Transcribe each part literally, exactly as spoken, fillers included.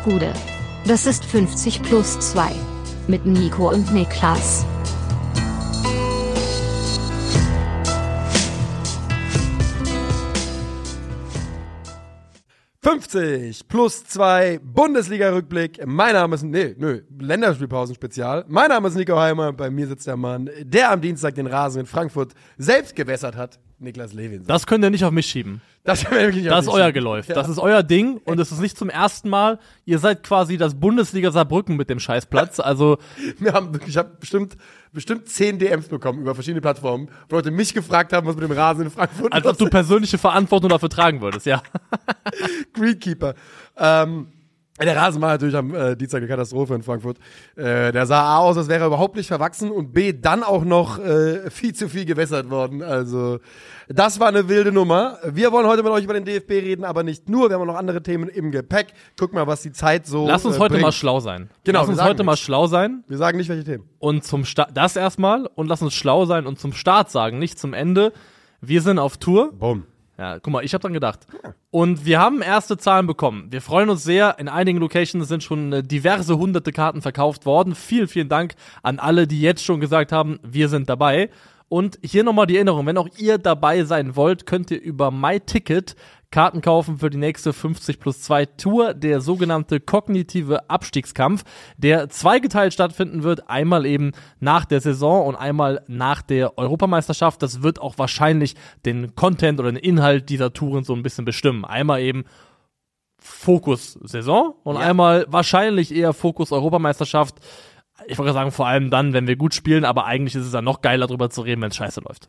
Gude. Das ist fünfzig plus zwei. Mit Nico und Niklas. fünfzig plus zwei Bundesliga-Rückblick. Mein Name ist, nee, nö, Länderspielpausen-Spezial. Mein Name ist Nico Heimer. Bei mir sitzt der Mann, der am Dienstag den Rasen in Frankfurt selbst gewässert hat. Niklas Lewin. Das könnt ihr nicht auf mich schieben. Das, wirklich das ist euer Geläuf. Ja. Das ist euer Ding und es ist nicht zum ersten Mal. Ihr seid quasi das Bundesliga Saarbrücken mit dem Scheißplatz. Also Wir haben, ich habe bestimmt, bestimmt zehn D Ms bekommen über verschiedene Plattformen, wo Leute mich gefragt haben, was mit dem Rasen in Frankfurt als ob du persönliche Verantwortung dafür tragen würdest, ja. Greenkeeper. Ähm, der Rasen war natürlich am äh, Dienstag eine Katastrophe in Frankfurt. Äh, der sah A aus, als wäre er überhaupt nicht verwachsen und B, dann auch noch äh, viel zu viel gewässert worden. Also das war eine wilde Nummer. Wir wollen heute mit euch über den D F B reden, aber nicht nur. Wir haben noch andere Themen im Gepäck. Guck mal, was die Zeit so Lass uns äh, heute bringt. mal schlau sein. Genau, lass uns heute nichts. mal schlau sein. Wir sagen nicht, welche Themen. Und zum Start, das erstmal. Und lass uns schlau sein und zum Start sagen, nicht zum Ende. Wir sind auf Tour. Bumm. Ja, guck mal, ich habe dran gedacht. Und wir haben erste Zahlen bekommen. Wir freuen uns sehr. In einigen Locations sind schon äh, diverse hunderte Karten verkauft worden. Vielen, vielen Dank an alle, die jetzt schon gesagt haben, wir sind dabei. Und hier nochmal die Erinnerung, wenn auch ihr dabei sein wollt, könnt ihr über MyTicket Karten kaufen für die nächste fünfzig plus zwei Tour, der sogenannte kognitive Abstiegskampf, der zweigeteilt stattfinden wird, einmal eben nach der Saison und einmal nach der Europameisterschaft. Das wird auch wahrscheinlich den Content oder den Inhalt dieser Touren so ein bisschen bestimmen. Einmal eben Fokus Saison und ja. einmal wahrscheinlich eher Fokus Europameisterschaft. Ich wollte sagen, vor allem dann, wenn wir gut spielen, aber eigentlich ist es dann noch geiler, drüber zu reden, wenn es scheiße läuft.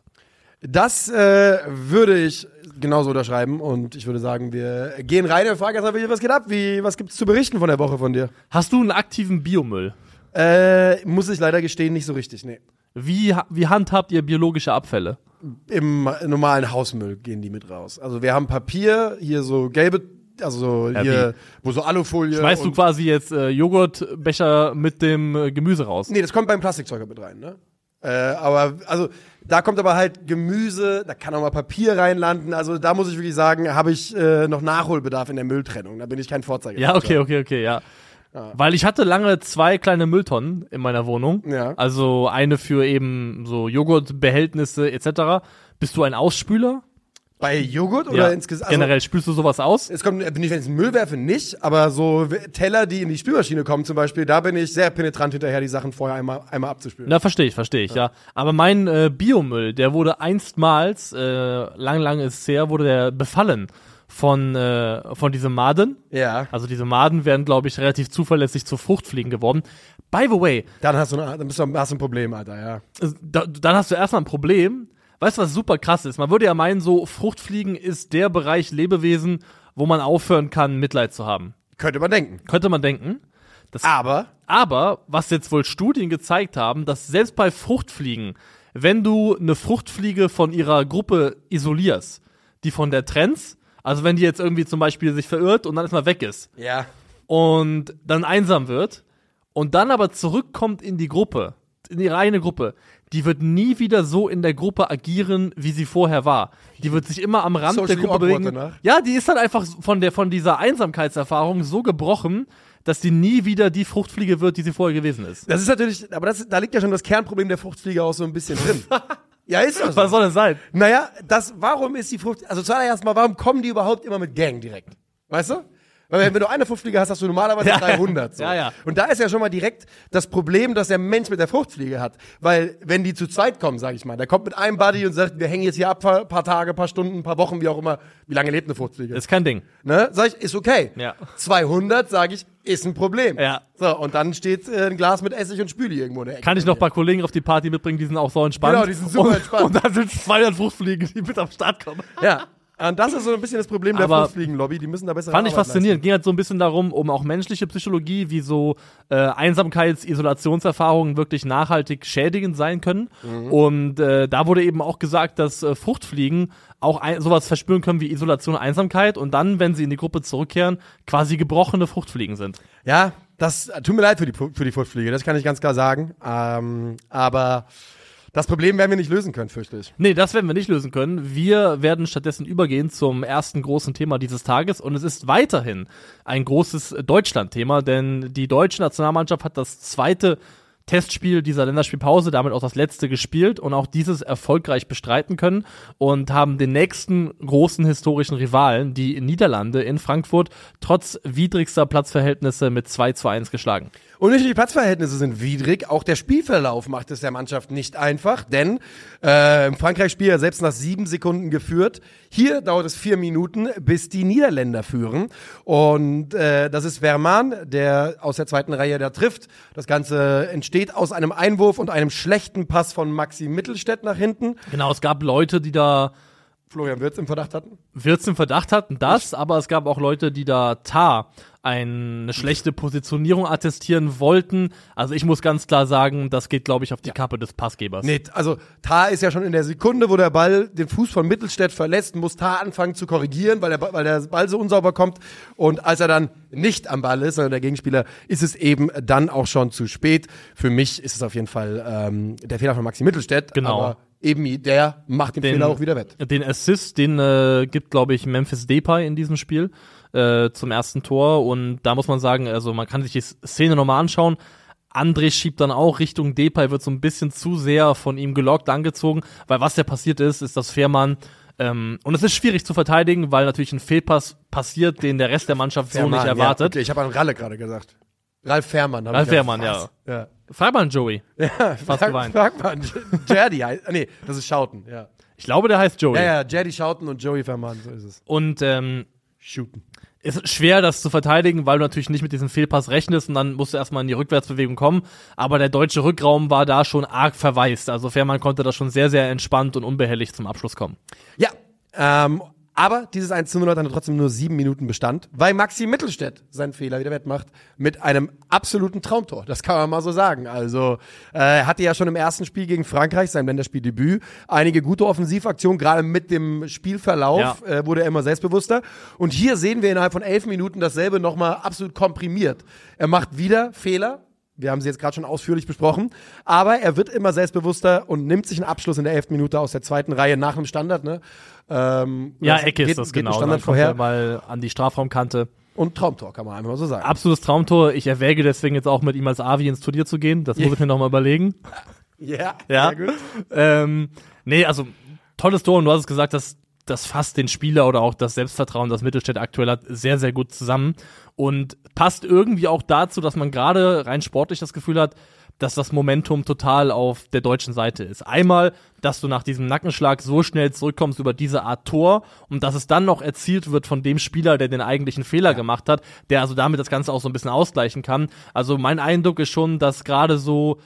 Das äh, würde ich genauso unterschreiben und ich würde sagen, wir gehen rein und fragen erstmal, was geht ab? Wie, was gibt's zu berichten von der Woche von dir? Hast du einen aktiven Biomüll? Äh, muss ich leider gestehen, nicht so richtig, nee. Wie, wie handhabt ihr biologische Abfälle? Im normalen Hausmüll gehen die mit raus. Also wir haben Papier, hier so gelbe, also so ja, hier, wie? wo so Alufolie. Schmeißt du quasi jetzt äh, Joghurtbecher mit dem äh, Gemüse raus? Nee, das kommt beim Plastikzeug mit rein, ne? Äh, aber, also, da kommt aber halt Gemüse, da kann auch mal Papier reinlanden. Also, da muss ich wirklich sagen, habe ich äh, noch Nachholbedarf in der Mülltrennung. Da bin ich kein Vorzeiger. Ja, okay, okay, okay, ja. ja. Weil ich hatte lange zwei kleine Mülltonnen in meiner Wohnung. Ja. Also, eine für eben so Joghurtbehältnisse et cetera. Bist du ein Ausspüler? Bei Joghurt oder ja, insgesamt? Also, generell, spülst du sowas aus? Es kommt, bin ich, wenn ich in den Müll werfe, nicht, aber so Teller, die in die Spülmaschine kommen zum Beispiel, da bin ich sehr penetrant hinterher, die Sachen vorher einmal, einmal abzuspülen. Na, verstehe ich, verstehe ich, ja. ja. Aber mein äh, Biomüll, der wurde einstmals, äh, lang, lang ist es her, wurde der befallen von, äh, von diesem Maden. Ja. Also diese Maden werden, glaube ich, relativ zuverlässig zu Fruchtfliegen geworden. By the way. Dann hast du, eine, dann bist du, hast du ein Problem, Alter, ja. Da, dann hast du erstmal ein Problem. Weißt du, was super krass ist? Man würde ja meinen, so Fruchtfliegen ist der Bereich Lebewesen, wo man aufhören kann, Mitleid zu haben. Könnte man denken. Könnte man denken. Das, aber? Aber, was jetzt wohl Studien gezeigt haben, dass selbst bei Fruchtfliegen, wenn du eine Fruchtfliege von ihrer Gruppe isolierst, die von der trennst, also wenn die jetzt irgendwie zum Beispiel sich verirrt und dann erstmal weg ist. Ja. Und dann einsam wird und dann aber zurückkommt in die Gruppe, in ihre eigene Gruppe, die wird nie wieder so in der Gruppe agieren, wie sie vorher war. Die wird sich immer am Rand Socially der Gruppe bewegen. Danach. Ja, die ist dann einfach von der von dieser Einsamkeitserfahrung so gebrochen, dass die nie wieder die Fruchtfliege wird, die sie vorher gewesen ist. Das ist natürlich, aber das, da liegt ja schon das Kernproblem der Fruchtfliege auch so ein bisschen drin. Ja, ist das so. Was soll das sein? Naja, das, warum ist die Frucht, also zuallererst mal, warum kommen die überhaupt immer mit Gang direkt? Weißt du? Weil wenn du eine Fruchtfliege hast, hast du normalerweise ja, dreihundert. So. Ja, ja. Und da ist ja schon mal direkt das Problem, das der Mensch mit der Fruchtfliege hat. Weil wenn die zu zweit kommen, sag ich mal, der kommt mit einem Buddy und sagt, wir hängen jetzt hier ab, ein paar Tage, ein paar Stunden, ein paar Wochen, wie auch immer. Wie lange lebt eine Fruchtfliege? Ist kein Ding. Ne? Sag ich, ist okay. Ja. zweihundert, sag ich, ist ein Problem. Ja. So, und dann steht äh, ein Glas mit Essig und Spüli irgendwo in der Ecke. Kann ich noch ein paar Kollegen auf die Party mitbringen, die sind auch so entspannt. Genau, die sind super und, entspannt. Und dann sind es zweihundert Fruchtfliegen, die mit am Start kommen. Ja. Und das ist so ein bisschen das Problem der Aber Fruchtfliegenlobby, die müssen da besser Fand ich faszinierend. Ging halt so ein bisschen darum, um auch menschliche Psychologie, wie so äh, Einsamkeits-, Isolationserfahrungen wirklich nachhaltig schädigend sein können. Mhm. Und äh, da wurde eben auch gesagt, dass äh, Fruchtfliegen auch ein, sowas verspüren können wie Isolation und Einsamkeit und dann, wenn sie in die Gruppe zurückkehren, quasi gebrochene Fruchtfliegen sind. Ja, das tut mir leid für die, für die Fruchtfliege, das kann ich ganz klar sagen. Ähm, aber Das Problem werden wir nicht lösen können, fürchte ich. Nee, das werden wir nicht lösen können. Wir werden stattdessen übergehen zum ersten großen Thema dieses Tages und es ist weiterhin ein großes Deutschland-Thema, denn die deutsche Nationalmannschaft hat das zweite Testspiel dieser Länderspielpause, damit auch das letzte gespielt und auch dieses erfolgreich bestreiten können und haben den nächsten großen historischen Rivalen, die Niederlande in Frankfurt, trotz widrigster Platzverhältnisse mit zwei zu eins geschlagen. Und nicht nur die Platzverhältnisse sind widrig, auch der Spielverlauf macht es der Mannschaft nicht einfach, denn äh, im Frankreich-Spiel ja selbst nach sieben Sekunden geführt. Hier dauert es vier Minuten, bis die Niederländer führen. Und äh, das ist Vermaan, der aus der zweiten Reihe da trifft. Das Ganze entsteht aus einem Einwurf und einem schlechten Pass von Maxi Mittelstädt nach hinten. Genau, es gab Leute, die da Florian Wirtz im Verdacht hatten. Wirtz im Verdacht hatten, das, aber es gab auch Leute, die da Tar eine schlechte Positionierung attestieren wollten. Also ich muss ganz klar sagen, das geht, glaube ich, auf die Kappe des Passgebers. Nee, also Tar ist ja schon in der Sekunde, wo der Ball den Fuß von Mittelstädt verlässt, muss Tar anfangen zu korrigieren, weil der, weil der Ball so unsauber kommt. Und als er dann nicht am Ball ist, sondern der Gegenspieler, ist es eben dann auch schon zu spät. Für mich ist es auf jeden Fall ähm, der Fehler von Maxi Mittelstädt. Genau. Aber eben der macht den, den Fehler auch wieder wett. Den Assist, den äh, gibt, glaube ich, Memphis Depay in diesem Spiel äh, zum ersten Tor. Und da muss man sagen, also man kann sich die Szene nochmal anschauen. André schiebt dann auch Richtung Depay, wird so ein bisschen zu sehr von ihm gelockt, angezogen. Weil was ja passiert ist, ist, dass Fährmann ähm, und es ist schwierig zu verteidigen, weil natürlich ein Fehlpass passiert, den der Rest der Mannschaft Fährmann, so nicht erwartet. Ja, okay, ich habe an Ralle gerade gesagt. Ralf Fährmann. Ralf Fährmann, ja. ja. Frag mal an Joey. Ja, fast frag, geweint. Frag mal an Jerdy. heißt, nee, das ist Schouten, ja. Ich glaube, der heißt Joey. Ja, ja, Jerdy Schouten und Joey Fährmann, so ist es. Und ähm, Shooten. ist schwer, das zu verteidigen, weil du natürlich nicht mit diesem Fehlpass rechnest und dann musst du erstmal in die Rückwärtsbewegung kommen. Aber der deutsche Rückraum war da schon arg verwaist. Also Fährmann konnte da schon sehr, sehr entspannt und unbehelligt zum Abschluss kommen. Ja, ähm, aber dieses eins zu null hat dann trotzdem nur sieben Minuten Bestand, weil Maxi Mittelstädt seinen Fehler wieder wettmacht mit einem absoluten Traumtor. Das kann man mal so sagen. Also äh, er hatte ja schon im ersten Spiel gegen Frankreich, sein Länderspieldebüt, einige gute Offensivaktionen, gerade mit dem Spielverlauf ja. äh, wurde er immer selbstbewusster. Und hier sehen wir innerhalb von elf Minuten dasselbe nochmal absolut komprimiert. Er macht wieder Fehler. Wir haben sie jetzt gerade schon ausführlich besprochen. Aber er wird immer selbstbewusster und nimmt sich einen Abschluss in der elften Minute aus der zweiten Reihe nach einem Standard. Ne? Ähm, ja, Ecke ist das geht genau. Standard Dann kommt vorher. er mal an die Strafraumkante. Und Traumtor, kann man einfach mal so sagen. Absolutes Traumtor. Ich erwäge deswegen jetzt auch mit ihm als Avi ins Turnier zu gehen. Das muss ich mir nochmal überlegen. Yeah, ja, sehr gut. Ähm, nee, also tolles Tor. Und du hast es gesagt, dass das fasst den Spieler oder auch das Selbstvertrauen, das Mittelstädt aktuell hat, sehr, sehr gut zusammen. Und passt irgendwie auch dazu, dass man gerade rein sportlich das Gefühl hat, dass das Momentum total auf der deutschen Seite ist. Einmal, dass du nach diesem Nackenschlag so schnell zurückkommst über diese Art Tor und dass es dann noch erzielt wird von dem Spieler, der den eigentlichen Fehler ja. gemacht hat, der also damit das Ganze auch so ein bisschen ausgleichen kann. Also mein Eindruck ist schon, dass gerade so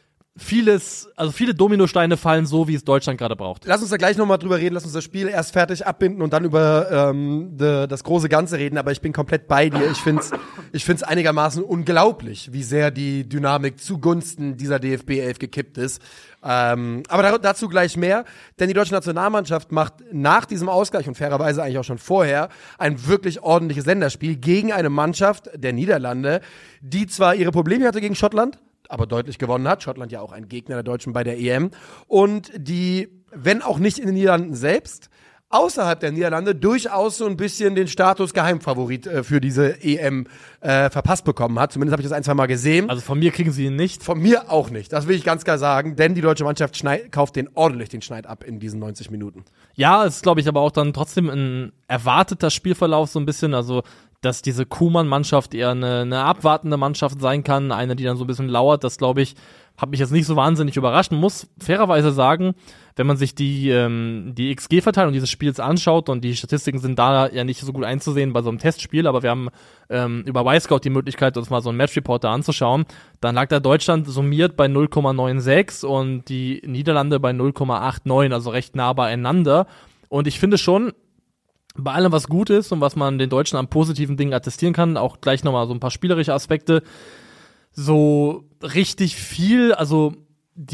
vieles, also viele Dominosteine fallen so, wie es Deutschland gerade braucht. Lass uns da gleich nochmal drüber reden, lass uns das Spiel erst fertig abbinden und dann über ähm, de, das große Ganze reden, aber ich bin komplett bei dir. Ich find's, ich find's einigermaßen unglaublich, wie sehr die Dynamik zugunsten dieser D F B elf gekippt ist. Ähm, aber da, dazu gleich mehr, denn die deutsche Nationalmannschaft macht nach diesem Ausgleich und fairerweise eigentlich auch schon vorher ein wirklich ordentliches Länderspiel gegen eine Mannschaft der Niederlande, die zwar ihre Probleme hatte gegen Schottland, aber deutlich gewonnen hat. Schottland ja auch ein Gegner der Deutschen bei der E M. Und die, wenn auch nicht in den Niederlanden selbst, außerhalb der Niederlande durchaus so ein bisschen den Status Geheimfavorit äh, für diese E M äh, verpasst bekommen hat. Zumindest habe ich das ein, zwei Mal gesehen. Also von mir kriegen sie ihn nicht. Von mir auch nicht. Das will ich ganz klar sagen. Denn die deutsche Mannschaft schneid, kauft den ordentlich den Schneid ab in diesen neunzig Minuten. Ja, es ist, glaube ich, aber auch dann trotzdem ein erwarteter Spielverlauf so ein bisschen. Also dass diese Kuhmann-Mannschaft eher eine, eine abwartende Mannschaft sein kann, eine, die dann so ein bisschen lauert, das, glaube ich, hat mich jetzt nicht so wahnsinnig überrascht. Man muss fairerweise sagen, wenn man sich die, ähm, die X G-Verteilung dieses Spiels anschaut, und die Statistiken sind da ja nicht so gut einzusehen bei so einem Testspiel, aber wir haben ähm, über Y-Scout die Möglichkeit, uns mal so einen Match-Reporter anzuschauen, dann lag da Deutschland summiert bei null Komma sechsundneunzig und die Niederlande bei null Komma neunundachtzig, also recht nah beieinander. Und ich finde schon, bei allem, was gut ist und was man den Deutschen an positiven Dingen attestieren kann, auch gleich nochmal so ein paar spielerische Aspekte, so richtig viel, also die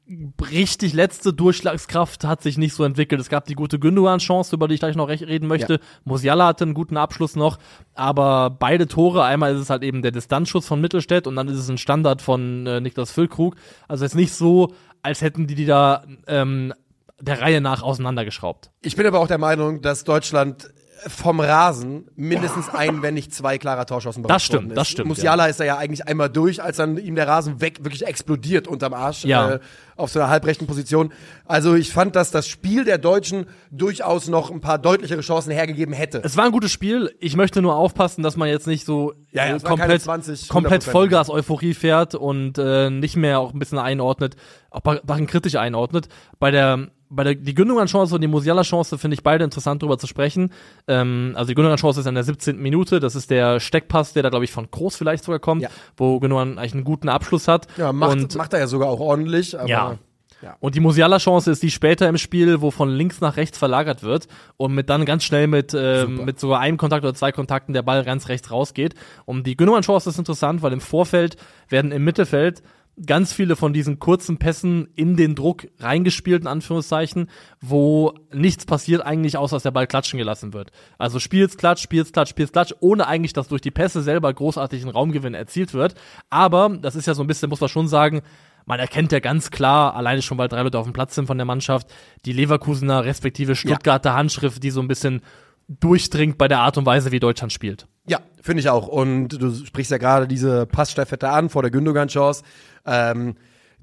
richtig letzte Durchschlagskraft hat sich nicht so entwickelt. Es gab die gute Gündogan-Chance, über die ich gleich noch recht reden möchte. Ja. Musiala hatte einen guten Abschluss noch, aber beide Tore, einmal ist es halt eben der Distanzschuss von Mittelstädt und dann ist es ein Standard von äh, Niklas Füllkrug. Also jetzt nicht so, als hätten die die da ähm, der Reihe nach auseinandergeschraubt. Ich bin aber auch der Meinung, dass Deutschland vom Rasen mindestens ein, wenn nicht zwei klare Torschancen Das stimmt, das stimmt. Musiala ja. ist da ja eigentlich einmal durch, als dann ihm der Rasen weg wirklich explodiert unterm Arsch ja. äh, auf so einer halbrechten Position. Also ich fand, dass das Spiel der Deutschen durchaus noch ein paar deutlichere Chancen hergegeben hätte. Es war ein gutes Spiel. Ich möchte nur aufpassen, dass man jetzt nicht so ja, ja, äh, komplett, zwanzig, komplett Vollgas-Euphorie fährt und äh, nicht mehr auch ein bisschen einordnet, auch Sachen kritisch einordnet. Bei der Bei der die Gündogan-Chance und die Musiala-Chance finde ich beide interessant, drüber zu sprechen. Ähm, also die Gündogan-Chance ist in der siebzehnten Minute. Das ist der Steckpass, der da, glaube ich, von Kroos vielleicht sogar kommt, ja. wo Gündogan eigentlich einen guten Abschluss hat. Ja, macht, und, macht er ja sogar auch ordentlich. Aber ja. ja. Und die Musiala-Chance ist die später im Spiel, wo von links nach rechts verlagert wird und mit dann ganz schnell mit, äh, mit sogar einem Kontakt oder zwei Kontakten der Ball ganz rechts rausgeht. Und die Gündogan-Chance ist interessant, weil im Vorfeld werden im Mittelfeld ganz viele von diesen kurzen Pässen in den Druck reingespielt, in Anführungszeichen, wo nichts passiert eigentlich, außer dass der Ball klatschen gelassen wird. Also spielst, klatsch, spielst, klatsch, spielst, klatsch, ohne eigentlich, dass durch die Pässe selber großartig ein Raumgewinn erzielt wird. Aber, das ist ja so ein bisschen, muss man schon sagen, man erkennt ja ganz klar, alleine schon, weil drei Leute auf dem Platz sind von der Mannschaft, die Leverkusener respektive Stuttgarter ja. Handschrift, die so ein bisschen durchdringt bei der Art und Weise, wie Deutschland spielt. Ja, finde ich auch. Und du sprichst ja gerade diese Passstaffette an vor der Gündogan-Chance. Ähm,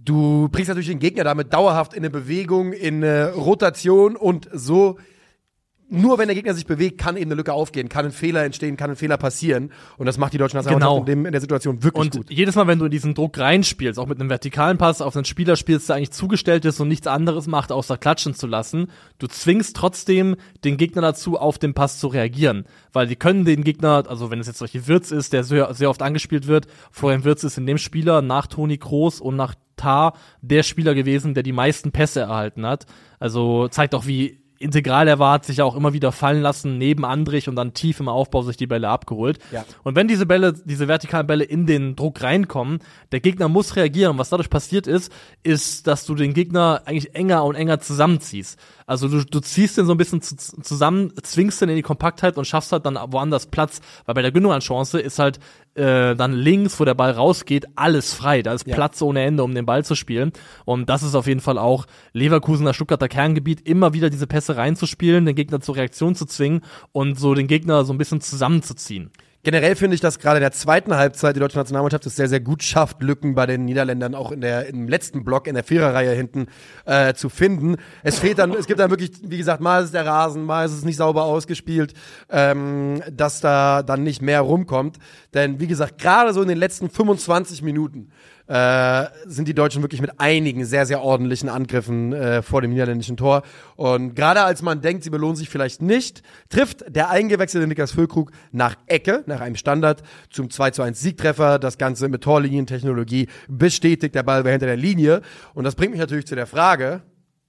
du bringst natürlich den Gegner damit dauerhaft in eine Bewegung, in eine Rotation und so. Nur wenn der Gegner sich bewegt, kann eben eine Lücke aufgehen, kann ein Fehler entstehen, kann ein Fehler passieren. Und das macht die deutsche Nationalmannschaft genau. in, dem, in der Situation wirklich und gut. Und jedes Mal, wenn du in diesen Druck reinspielst, auch mit einem vertikalen Pass auf einen Spieler spielst, der eigentlich zugestellt ist und nichts anderes macht, außer klatschen zu lassen, du zwingst trotzdem den Gegner dazu, auf den Pass zu reagieren. Weil die können den Gegner, also wenn es jetzt solche Wirtz ist, der sehr, sehr oft angespielt wird, Florian Wirtz ist in dem Spieler nach Toni Kroos und nach Tah der Spieler gewesen, der die meisten Pässe erhalten hat. Also zeigt auch, wie integral er war, hat sich ja auch immer wieder fallen lassen, neben Andrich und dann tief im Aufbau sich die Bälle abgeholt. Ja. Und wenn diese Bälle, diese vertikalen Bälle in den Druck reinkommen, der Gegner muss reagieren. Was dadurch passiert ist, ist, dass du den Gegner eigentlich enger und enger zusammenziehst. Also du, du ziehst den so ein bisschen zu, zusammen, zwingst den in die Kompaktheit und schaffst halt dann woanders Platz. Weil bei der Gündogan-Chance ist halt äh, dann links, wo der Ball rausgeht, alles frei. Da ist ja. Platz ohne Ende, um den Ball zu spielen. Und das ist auf jeden Fall auch Leverkusener Stuttgarter Kerngebiet, immer wieder diese Pässe reinzuspielen, den Gegner zur Reaktion zu zwingen und so den Gegner so ein bisschen zusammenzuziehen. Generell finde ich, dass gerade in der zweiten Halbzeit die deutsche Nationalmannschaft es sehr, sehr gut schafft, Lücken bei den Niederländern auch in der, im letzten Block, in der Viererreihe hinten äh, zu finden. Es fehlt dann, es gibt dann wirklich, wie gesagt, mal ist es der Rasen, mal ist es nicht sauber ausgespielt, ähm, dass da dann nicht mehr rumkommt. Denn wie gesagt, gerade so in den letzten fünfundzwanzig Minuten äh, sind die Deutschen wirklich mit einigen sehr, sehr ordentlichen Angriffen äh, vor dem niederländischen Tor. Und gerade als man denkt, sie belohnen sich vielleicht nicht, trifft der eingewechselte Niklas Füllkrug nach Ecke, nach einem Standard, zum zwei zu eins Siegtreffer. Das Ganze mit Torlinientechnologie bestätigt, der Ball war hinter der Linie. Und das bringt mich natürlich zu der Frage,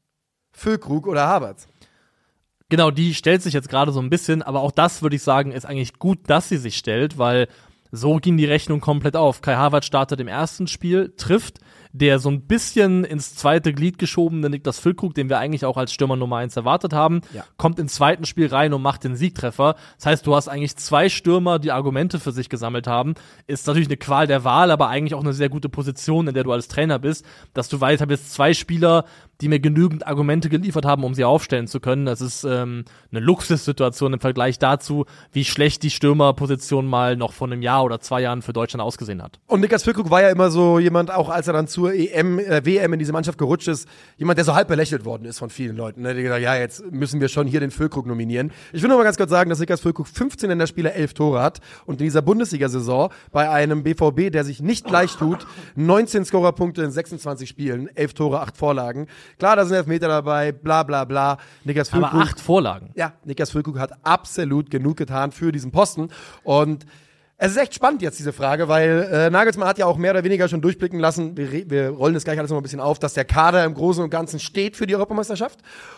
Füllkrug oder Havertz? Genau, die stellt sich jetzt gerade so ein bisschen, aber auch das, würde ich sagen, ist eigentlich gut, dass sie sich stellt, weil so ging die Rechnung komplett auf. Kai Havertz startet im ersten Spiel, trifft, der so ein bisschen ins zweite Glied geschobene Niklas Füllkrug, den wir eigentlich auch als Stürmer Nummer eins erwartet haben, ja. kommt ins zweiten Spiel rein und macht den Siegtreffer. Das heißt, du hast eigentlich zwei Stürmer, die Argumente für sich gesammelt haben. Ist natürlich eine Qual der Wahl, aber eigentlich auch eine sehr gute Position, in der du als Trainer bist, dass du weißt, ich habe jetzt zwei Spieler, die mir genügend Argumente geliefert haben, um sie aufstellen zu können. Das ist ähm, eine Luxussituation im Vergleich dazu, wie schlecht die Stürmerposition mal noch vor einem Jahr oder zwei Jahren für Deutschland ausgesehen hat. Und Niklas Füllkrug war ja immer so jemand, auch als er dann zur E M, äh, W M in diese Mannschaft gerutscht ist, jemand, der so halb belächelt worden ist von vielen Leuten. Ne? Die gesagt, ja, jetzt müssen wir schon hier den Füllkrug nominieren. Ich will nur mal ganz kurz sagen, dass Niklas Füllkrug fünfzehn Länderspiele, elf Tore hat und in dieser Bundesliga-Saison bei einem B V B, der sich nicht leicht tut, neunzehn Scorerpunkte in sechsundzwanzig Spielen, elf Tore, acht Vorlagen. Klar, da sind Elfmeter dabei, bla bla bla. Niklas Füllkrug, aber acht Vorlagen. Ja, Niklas Füllkrug hat absolut genug getan für diesen Posten und Es ist echt spannend jetzt, diese Frage, weil äh, Nagelsmann hat ja auch mehr oder weniger schon durchblicken lassen, wir, re- wir rollen das gleich alles noch ein bisschen auf, dass der Kader im Großen und Ganzen steht für die Europameisterschaft.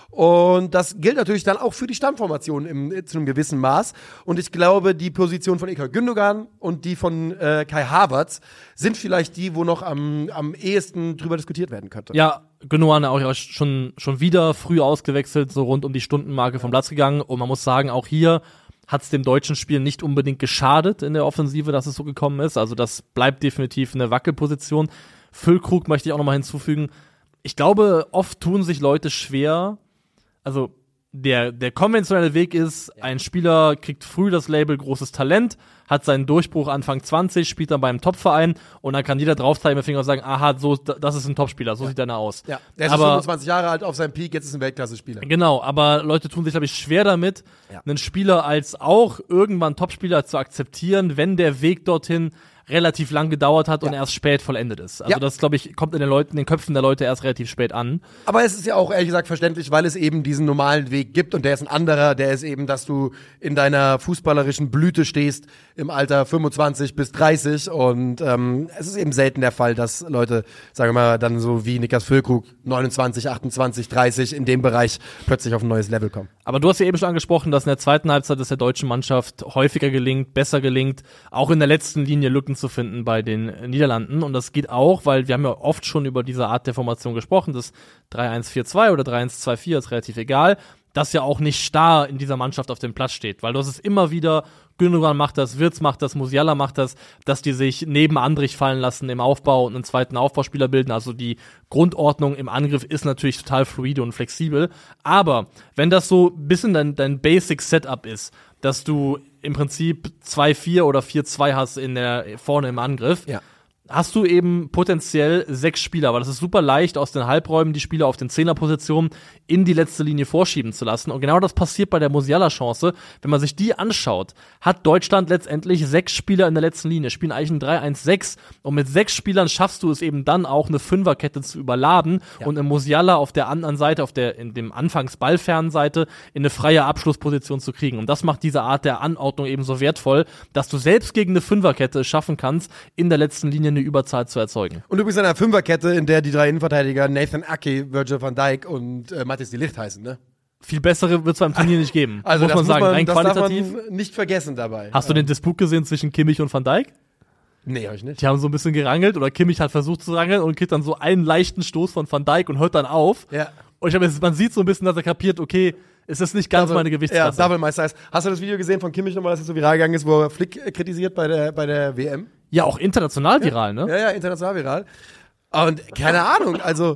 Und das gilt natürlich dann auch für die Stammformation im, zu einem gewissen Maß. Und ich glaube, die Position von Ilkay Gündogan und die von äh, Kai Havertz sind vielleicht die, wo noch am, am ehesten drüber diskutiert werden könnte. Ja, Gündogan auch schon, schon wieder früh ausgewechselt, so rund um die Stundenmarke vom Platz gegangen. Und man muss sagen, auch hier hat es dem deutschen Spiel nicht unbedingt geschadet in der Offensive, dass es so gekommen ist. Also das bleibt definitiv eine Wackelposition. Füllkrug möchte ich auch nochmal hinzufügen. Ich glaube, oft tun sich Leute schwer. Also der, der konventionelle Weg ist, ein Spieler kriegt früh das Label großes Talent, hat seinen Durchbruch Anfang zwanzig, spielt dann beim Topverein und dann kann jeder drauf zeigen mit dem Finger und sagen, aha, so, das ist ein Topspieler, so ja. sieht einer aus. Ja, der ist aber, fünfundzwanzig Jahre alt auf seinem Peak, jetzt ist ein Weltklasse-Spieler. Genau, aber Leute tun sich, glaube ich, schwer damit, ja. einen Spieler als auch irgendwann Topspieler zu akzeptieren, wenn der Weg dorthin relativ lang gedauert hat ja. und erst spät vollendet ist. Also ja. das, glaube ich, kommt in den Leuten, in den Köpfen der Leute erst relativ spät an. Aber es ist ja auch ehrlich gesagt verständlich, weil es eben diesen normalen Weg gibt und der ist ein anderer, der ist eben, dass du in deiner fußballerischen Blüte stehst im Alter fünfundzwanzig bis dreißig und ähm, es ist eben selten der Fall, dass Leute, sagen wir mal, dann so wie Niklas Füllkrug neunundzwanzig, achtundzwanzig, dreißig in dem Bereich plötzlich auf ein neues Level kommen. Aber du hast ja eben schon angesprochen, dass in der zweiten Halbzeit es der deutschen Mannschaft häufiger gelingt, besser gelingt, auch in der letzten Linie Lücken zu finden bei den Niederlanden. Und das geht auch, weil wir haben ja oft schon über diese Art der Formation gesprochen, das drei eins vier zwei oder drei eins zwei vier ist relativ egal, das ja auch nicht starr in dieser Mannschaft auf dem Platz steht, weil du hast es immer wieder, Gündogan macht das, Wirtz macht das, Musiala macht das, dass die sich neben Andrich fallen lassen im Aufbau und einen zweiten Aufbauspieler bilden. Also die Grundordnung im Angriff ist natürlich total fluide und flexibel. Aber wenn das so ein bisschen dein, dein Basic-Setup ist, dass du im Prinzip zwei vier oder vier zwei hast in der vorne im Angriff, ja. hast du eben potenziell sechs Spieler, weil das ist super leicht, aus den Halbräumen die Spieler auf den Zehnerpositionen in die letzte Linie vorschieben zu lassen. Und genau das passiert bei der Musiala-Chance. Wenn man sich die anschaut, hat Deutschland letztendlich sechs Spieler in der letzten Linie, spielen eigentlich ein drei eins sechs. Und mit sechs Spielern schaffst du es eben dann auch, eine Fünferkette zu überladen ja. und in Musiala auf der anderen Seite, auf der in dem anfangs ballfernen Seite, in eine freie Abschlussposition zu kriegen. Und das macht diese Art der Anordnung eben so wertvoll, dass du selbst gegen eine Fünferkette es schaffen kannst, in der letzten Linie eine Überzahl zu erzeugen. Und übrigens in einer Fünferkette, in der die drei Innenverteidiger Nathan Ake, Virgil van Dijk und äh, Matthias de Ligt heißen, ne? Viel bessere wird es beim Turnier nicht geben. Also muss das man sagen, muss man, rein das qualitativ. Darf man nicht vergessen dabei. Hast du den Disput gesehen zwischen Kimmich und Van Dijk? Nee, hab ich nicht. Die haben so ein bisschen gerangelt oder Kimmich hat versucht zu rangeln und kriegt dann so einen leichten Stoß von Van Dijk und hört dann auf. Ja. Und ich hab, man sieht so ein bisschen, dass er kapiert, okay, es ist nicht ganz Double, meine Gewichtsklasse. Ja, Double My Size. Hast du das Video gesehen von Kimmich nochmal, das jetzt so viral gegangen ist, wo er Flick kritisiert bei der, bei der W M? Ja, auch international viral, ja. ne? Ja, ja, international viral. Und keine Ahnung, also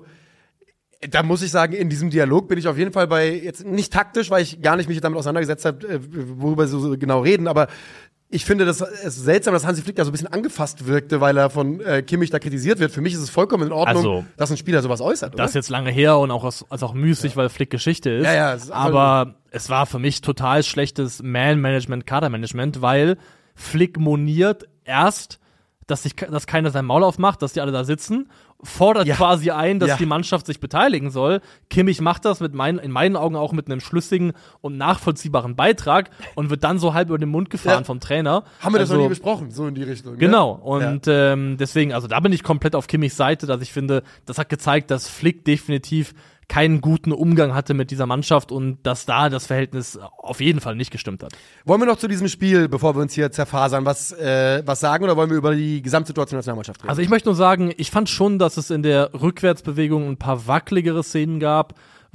da muss ich sagen, in diesem Dialog bin ich auf jeden Fall bei, jetzt nicht taktisch, weil ich gar nicht mich damit auseinandergesetzt habe, worüber sie so genau reden, aber ich finde das es seltsam, dass Hansi Flick da so ein bisschen angefasst wirkte, weil er von äh, Kimmich da kritisiert wird. Für mich ist es vollkommen in Ordnung, also, dass ein Spieler sowas äußert, oder? Das ist jetzt lange her und auch, aus, also auch müßig, ja. weil Flick Geschichte ist. Ja, ja, es ist aber es war für mich total schlechtes Man-Management, Kadermanagement, weil Flick moniert erst, dass, sich, dass keiner sein Maul aufmacht, dass die alle da sitzen, fordert ja. quasi ein, dass ja. die Mannschaft sich beteiligen soll. Kimmich macht das mit meinen, in meinen Augen auch mit einem schlüssigen und nachvollziehbaren Beitrag und wird dann so halb über den Mund gefahren ja. vom Trainer. Haben wir das also, noch nie besprochen, so in die Richtung. Genau, ne? und ja. ähm, deswegen, also da bin ich komplett auf Kimmichs Seite, dass ich finde, das hat gezeigt, dass Flick definitiv keinen guten Umgang hatte mit dieser Mannschaft und dass da das Verhältnis auf jeden Fall nicht gestimmt hat. Wollen wir noch zu diesem Spiel, bevor wir uns hier zerfasern, was, äh, was sagen oder wollen wir über die Gesamtsituation der Nationalmannschaft reden? Also ich möchte nur sagen, ich fand schon, dass es in der Rückwärtsbewegung ein paar wackeligere Szenen gab,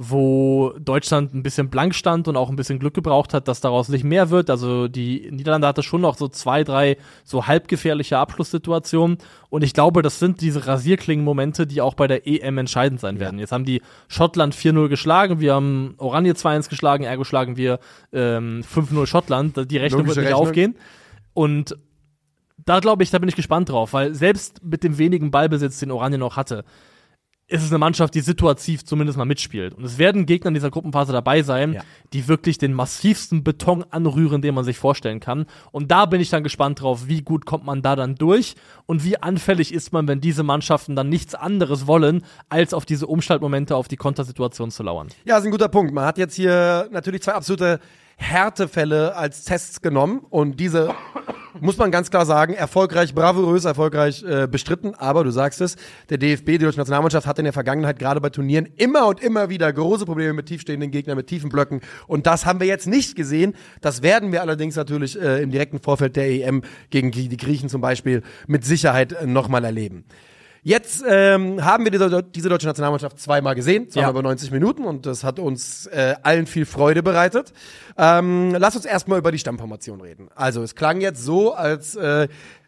wo Deutschland ein bisschen blank stand und auch ein bisschen Glück gebraucht hat, dass daraus nicht mehr wird. Also die Niederlande hatte schon noch so zwei, drei so halbgefährliche Abschlusssituationen. Und ich glaube, das sind diese Rasierklingen-Momente, die auch bei der E M entscheidend sein werden. Ja. Jetzt haben die Schottland vier null geschlagen, wir haben Oranje zwei eins geschlagen, ergo schlagen wir ähm, fünf null Schottland. Die Rechnung Logische wird nicht Rechnung. aufgehen. Und da glaube ich, da bin ich gespannt drauf, weil selbst mit dem wenigen Ballbesitz, den Oranje noch hatte, ist es eine Mannschaft, die situativ zumindest mal mitspielt. Und es werden Gegner in dieser Gruppenphase dabei sein, ja. die wirklich den massivsten Beton anrühren, den man sich vorstellen kann. Und da bin ich dann gespannt drauf, wie gut kommt man da dann durch und wie anfällig ist man, wenn diese Mannschaften dann nichts anderes wollen, als auf diese Umschaltmomente, auf die Kontersituation zu lauern. Ja, das ist ein guter Punkt. Man hat jetzt hier natürlich zwei absolute Härtefälle als Tests genommen und diese muss man ganz klar sagen, erfolgreich, bravourös, erfolgreich äh, bestritten. Aber du sagst es, der D F B, die deutsche Nationalmannschaft, hat in der Vergangenheit gerade bei Turnieren immer und immer wieder große Probleme mit tiefstehenden Gegnern, mit tiefen Blöcken. Und das haben wir jetzt nicht gesehen. Das werden wir allerdings natürlich äh, im direkten Vorfeld der E M gegen die Griechen zum Beispiel mit Sicherheit äh, nochmal erleben. Jetzt ähm, haben wir diese, diese deutsche Nationalmannschaft zweimal gesehen, zweimal Ja. über neunzig Minuten und das hat uns äh, allen viel Freude bereitet. Ähm, lass uns erstmal über die Stammformation reden. Also es klang jetzt so, als äh,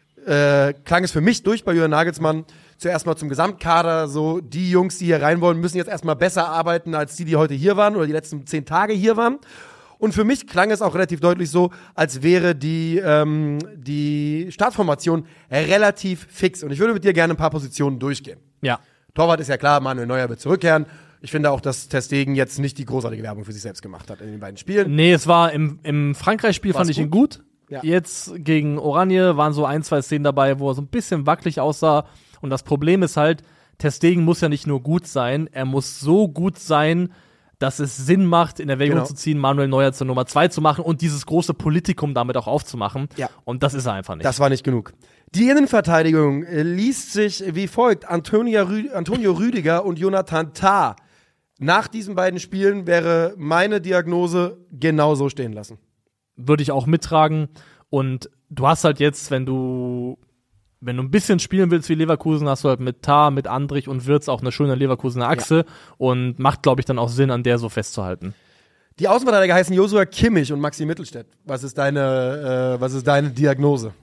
äh, klang es für mich durch bei Jürgen Nagelsmann zuerst mal zum Gesamtkader, so die Jungs, die hier rein wollen, müssen jetzt erstmal besser arbeiten als die, die heute hier waren oder die letzten zehn Tage hier waren. Und für mich klang es auch relativ deutlich so, als wäre die, ähm, die Startformation relativ fix. Und ich würde mit dir gerne ein paar Positionen durchgehen. Ja. Torwart ist ja klar, Manuel Neuer wird zurückkehren. Ich finde auch, dass Ter Stegen jetzt nicht die großartige Werbung für sich selbst gemacht hat in den beiden Spielen. Nee, es war im, im Frankreich-Spiel War's fand ich ihn gut. Ja. Jetzt gegen Oranje waren so ein, zwei Szenen dabei, wo er so ein bisschen wackelig aussah. Und das Problem ist halt, Ter Stegen muss ja nicht nur gut sein, er muss so gut sein, dass es Sinn macht, in Erwägung Genau. zu ziehen, Manuel Neuer zur Nummer zwei zu machen und dieses große Politikum damit auch aufzumachen. Ja. Und das ist er einfach nicht. Das war nicht genug. Die Innenverteidigung äh, liest sich wie folgt. Antonia Rü- Antonio Rüdiger und Jonathan Tah. Nach diesen beiden Spielen wäre meine Diagnose genauso stehen lassen. Würde ich auch mittragen. Und du hast halt jetzt, wenn du wenn du ein bisschen spielen willst wie Leverkusen, hast du halt mit Tah, mit Andrich und Wirtz auch eine schöne Leverkusener Achse. Ja. Und macht, glaube ich, dann auch Sinn, an der so festzuhalten. Die Außenverteidiger heißen Joshua Kimmich und Maxi Mittelstädt. Was ist deine, äh, was ist deine Diagnose?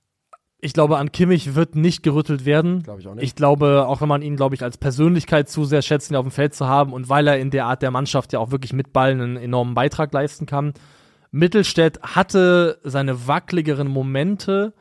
Ich glaube, an Kimmich wird nicht gerüttelt werden. Glaube ich auch nicht. Ich glaube, auch wenn man ihn, glaube ich, als Persönlichkeit zu sehr schätzt, ihn auf dem Feld zu haben und weil er in der Art der Mannschaft ja auch wirklich mit Ball einen enormen Beitrag leisten kann. Mittelstädt hatte seine wackeligeren Momente,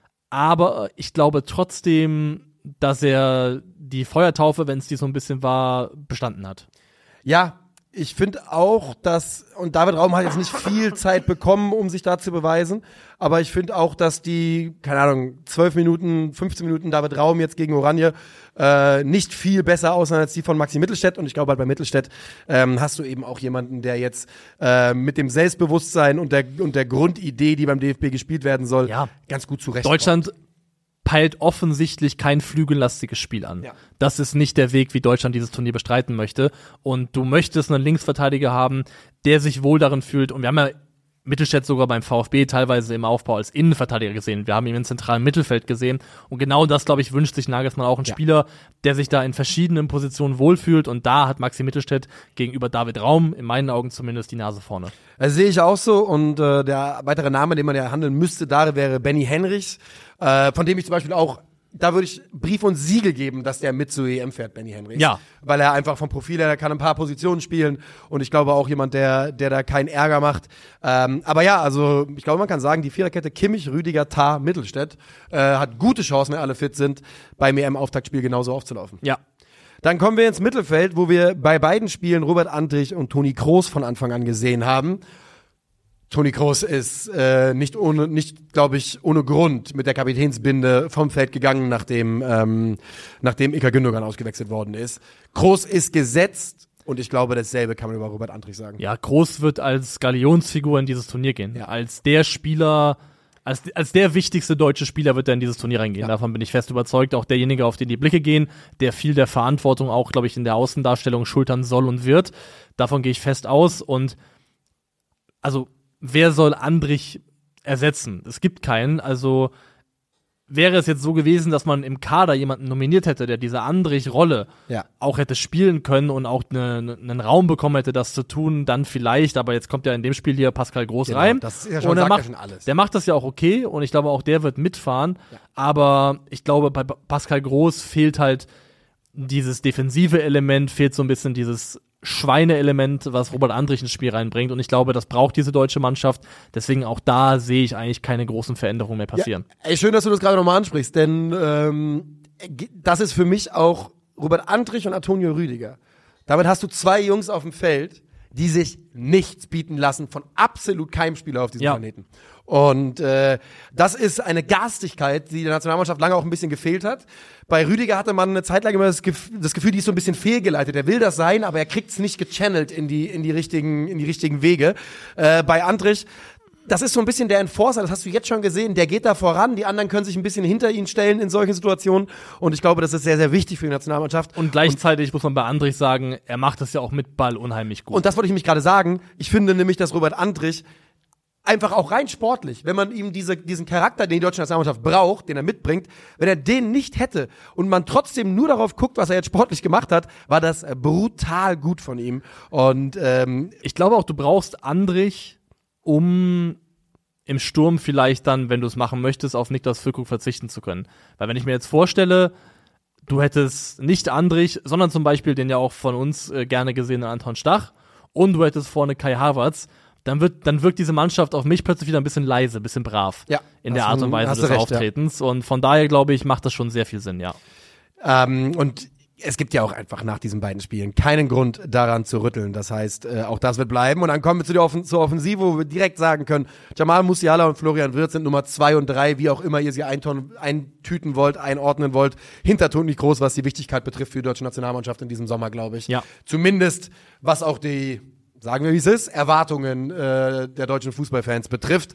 aber ich glaube trotzdem, dass er die Feuertaufe, wenn es die so ein bisschen war, bestanden hat. Ja, ich finde auch, dass, und David Raum hat jetzt nicht viel Zeit bekommen, um sich da zu beweisen, aber ich finde auch, dass die, keine Ahnung, zwölf Minuten, fünfzehn Minuten David Raum jetzt gegen Oranje äh, nicht viel besser aussahen als die von Maxi Mittelstädt. Und ich glaube halt bei Mittelstädt ähm, hast du eben auch jemanden, der jetzt äh, mit dem Selbstbewusstsein und der, und der Grundidee, die beim D F B gespielt werden soll, Ja. ganz gut zurecht. Deutschland peilt offensichtlich kein flügellastiges Spiel an. Ja. Das ist nicht der Weg, wie Deutschland dieses Turnier bestreiten möchte. Und du möchtest einen Linksverteidiger haben, der sich wohl darin fühlt. Und wir haben ja Mittelstädt sogar beim VfB teilweise im Aufbau als Innenverteidiger gesehen. Wir haben ihn im zentralen Mittelfeld gesehen. Und genau das, glaube ich, wünscht sich Nagelsmann auch. Ein Ja. Spieler, der sich da in verschiedenen Positionen wohlfühlt. Und da hat Maxi Mittelstädt gegenüber David Raum, in meinen Augen zumindest, die Nase vorne. Das sehe ich auch so. Und äh, der weitere Name, den man ja handeln müsste, da wäre Benny Henrichs, äh, von dem ich zum Beispiel auch, da würde ich Brief und Siegel geben, dass der mit zur E M fährt, Benny Henrichs. Ja. Weil er einfach vom Profil her, der kann ein paar Positionen spielen und ich glaube auch jemand, der der da keinen Ärger macht. Ähm, aber ja, also ich glaube, man kann sagen, die Viererkette Kimmich, Rüdiger, Tah, Mittelstädt äh, hat gute Chancen, wenn alle fit sind, beim E M-Auftaktspiel genauso aufzulaufen. Ja. Dann kommen wir ins Mittelfeld, wo wir bei beiden Spielen Robert Andrich und Toni Kroos von Anfang an gesehen haben. Toni Kroos ist äh, nicht ohne, nicht, glaube ich, ohne Grund mit der Kapitänsbinde vom Feld gegangen, nachdem, ähm, nachdem Ilkay Gündogan ausgewechselt worden ist. Kroos ist gesetzt und ich glaube, dasselbe kann man über Robert Andrich sagen. Ja, Kroos wird als Galionsfigur in dieses Turnier gehen. Ja. Als der Spieler, als, als der wichtigste deutsche Spieler wird er in dieses Turnier reingehen. Ja. Davon bin ich fest überzeugt. Auch derjenige, auf den die Blicke gehen, der viel der Verantwortung auch, glaube ich, in der Außendarstellung schultern soll und wird. Davon gehe ich fest aus. Und also wer soll Andrich ersetzen? Es gibt keinen. Also wäre es jetzt so gewesen, dass man im Kader jemanden nominiert hätte, der diese Andrich-Rolle Ja. auch hätte spielen können und auch ne, ne, einen Raum bekommen hätte, das zu tun, dann vielleicht. Aber jetzt kommt ja in dem Spiel hier Pascal Groß Genau, rein. das ist ja schon- und er sagt ja macht, schon alles. Der macht das ja auch okay und ich glaube auch, der wird mitfahren. Ja. Aber ich glaube, bei Pascal Groß fehlt halt dieses defensive Element, fehlt so ein bisschen dieses Schweine-Element, was Robert Andrich ins Spiel reinbringt. Und ich glaube, das braucht diese deutsche Mannschaft. Deswegen auch da sehe ich eigentlich keine großen Veränderungen mehr passieren. Ja, ey, schön, dass du das gerade nochmal ansprichst, denn ähm, das ist für mich auch Robert Andrich und Antonio Rüdiger. Damit hast du zwei Jungs auf dem Feld, die sich nichts bieten lassen von absolut keinem Spieler auf diesem Ja. Planeten. Und äh, das ist eine Garstigkeit, die der Nationalmannschaft lange auch ein bisschen gefehlt hat. Bei Rüdiger hatte man eine Zeit lang immer das, Gef- das Gefühl, die ist so ein bisschen fehlgeleitet. Er will das sein, aber er kriegt es nicht gechannelt in die in die richtigen in die richtigen Wege. Äh, bei Andrich das ist so ein bisschen der Enforcer, das hast du jetzt schon gesehen, der geht da voran, die anderen können sich ein bisschen hinter ihn stellen in solchen Situationen und ich glaube, das ist sehr, sehr wichtig für die Nationalmannschaft. Und gleichzeitig und, muss man bei Andrich sagen, er macht das ja auch mit Ball unheimlich gut. Und das wollte ich nämlich gerade sagen, ich finde nämlich, dass Robert Andrich einfach auch rein sportlich, wenn man ihm diese, diesen Charakter, den die deutsche Nationalmannschaft braucht, den er mitbringt, wenn er den nicht hätte und man trotzdem nur darauf guckt, was er jetzt sportlich gemacht hat, war das brutal gut von ihm. Und ähm, ich glaube auch, du brauchst Andrich, um im Sturm vielleicht dann, wenn du es machen möchtest, auf Niklas Füllkrug verzichten zu können. Weil wenn ich mir jetzt vorstelle, du hättest nicht Andrich, sondern zum Beispiel den ja auch von uns äh, gerne gesehenen Anton Stach und du hättest vorne Kai Havertz, dann wird, dann wirkt diese Mannschaft auf mich plötzlich wieder ein bisschen leise, ein bisschen brav. Ja, in der Art und Weise des recht, Auftretens. Ja. Und von daher, glaube ich, macht das schon sehr viel Sinn, ja. Ähm, und es gibt ja auch einfach nach diesen beiden Spielen keinen Grund daran zu rütteln. Das heißt, äh, auch das wird bleiben. Und dann kommen wir zu der Offen- zur Offensive, wo wir direkt sagen können, Jamal Musiala und Florian Wirtz sind Nummer zwei und drei, wie auch immer ihr sie einton- eintüten wollt, einordnen wollt. Hinter Toni Kroos, was die Wichtigkeit betrifft für die deutsche Nationalmannschaft in diesem Sommer, glaube ich. Ja. Zumindest, was auch die, sagen wir wie es ist, Erwartungen äh, der deutschen Fußballfans betrifft.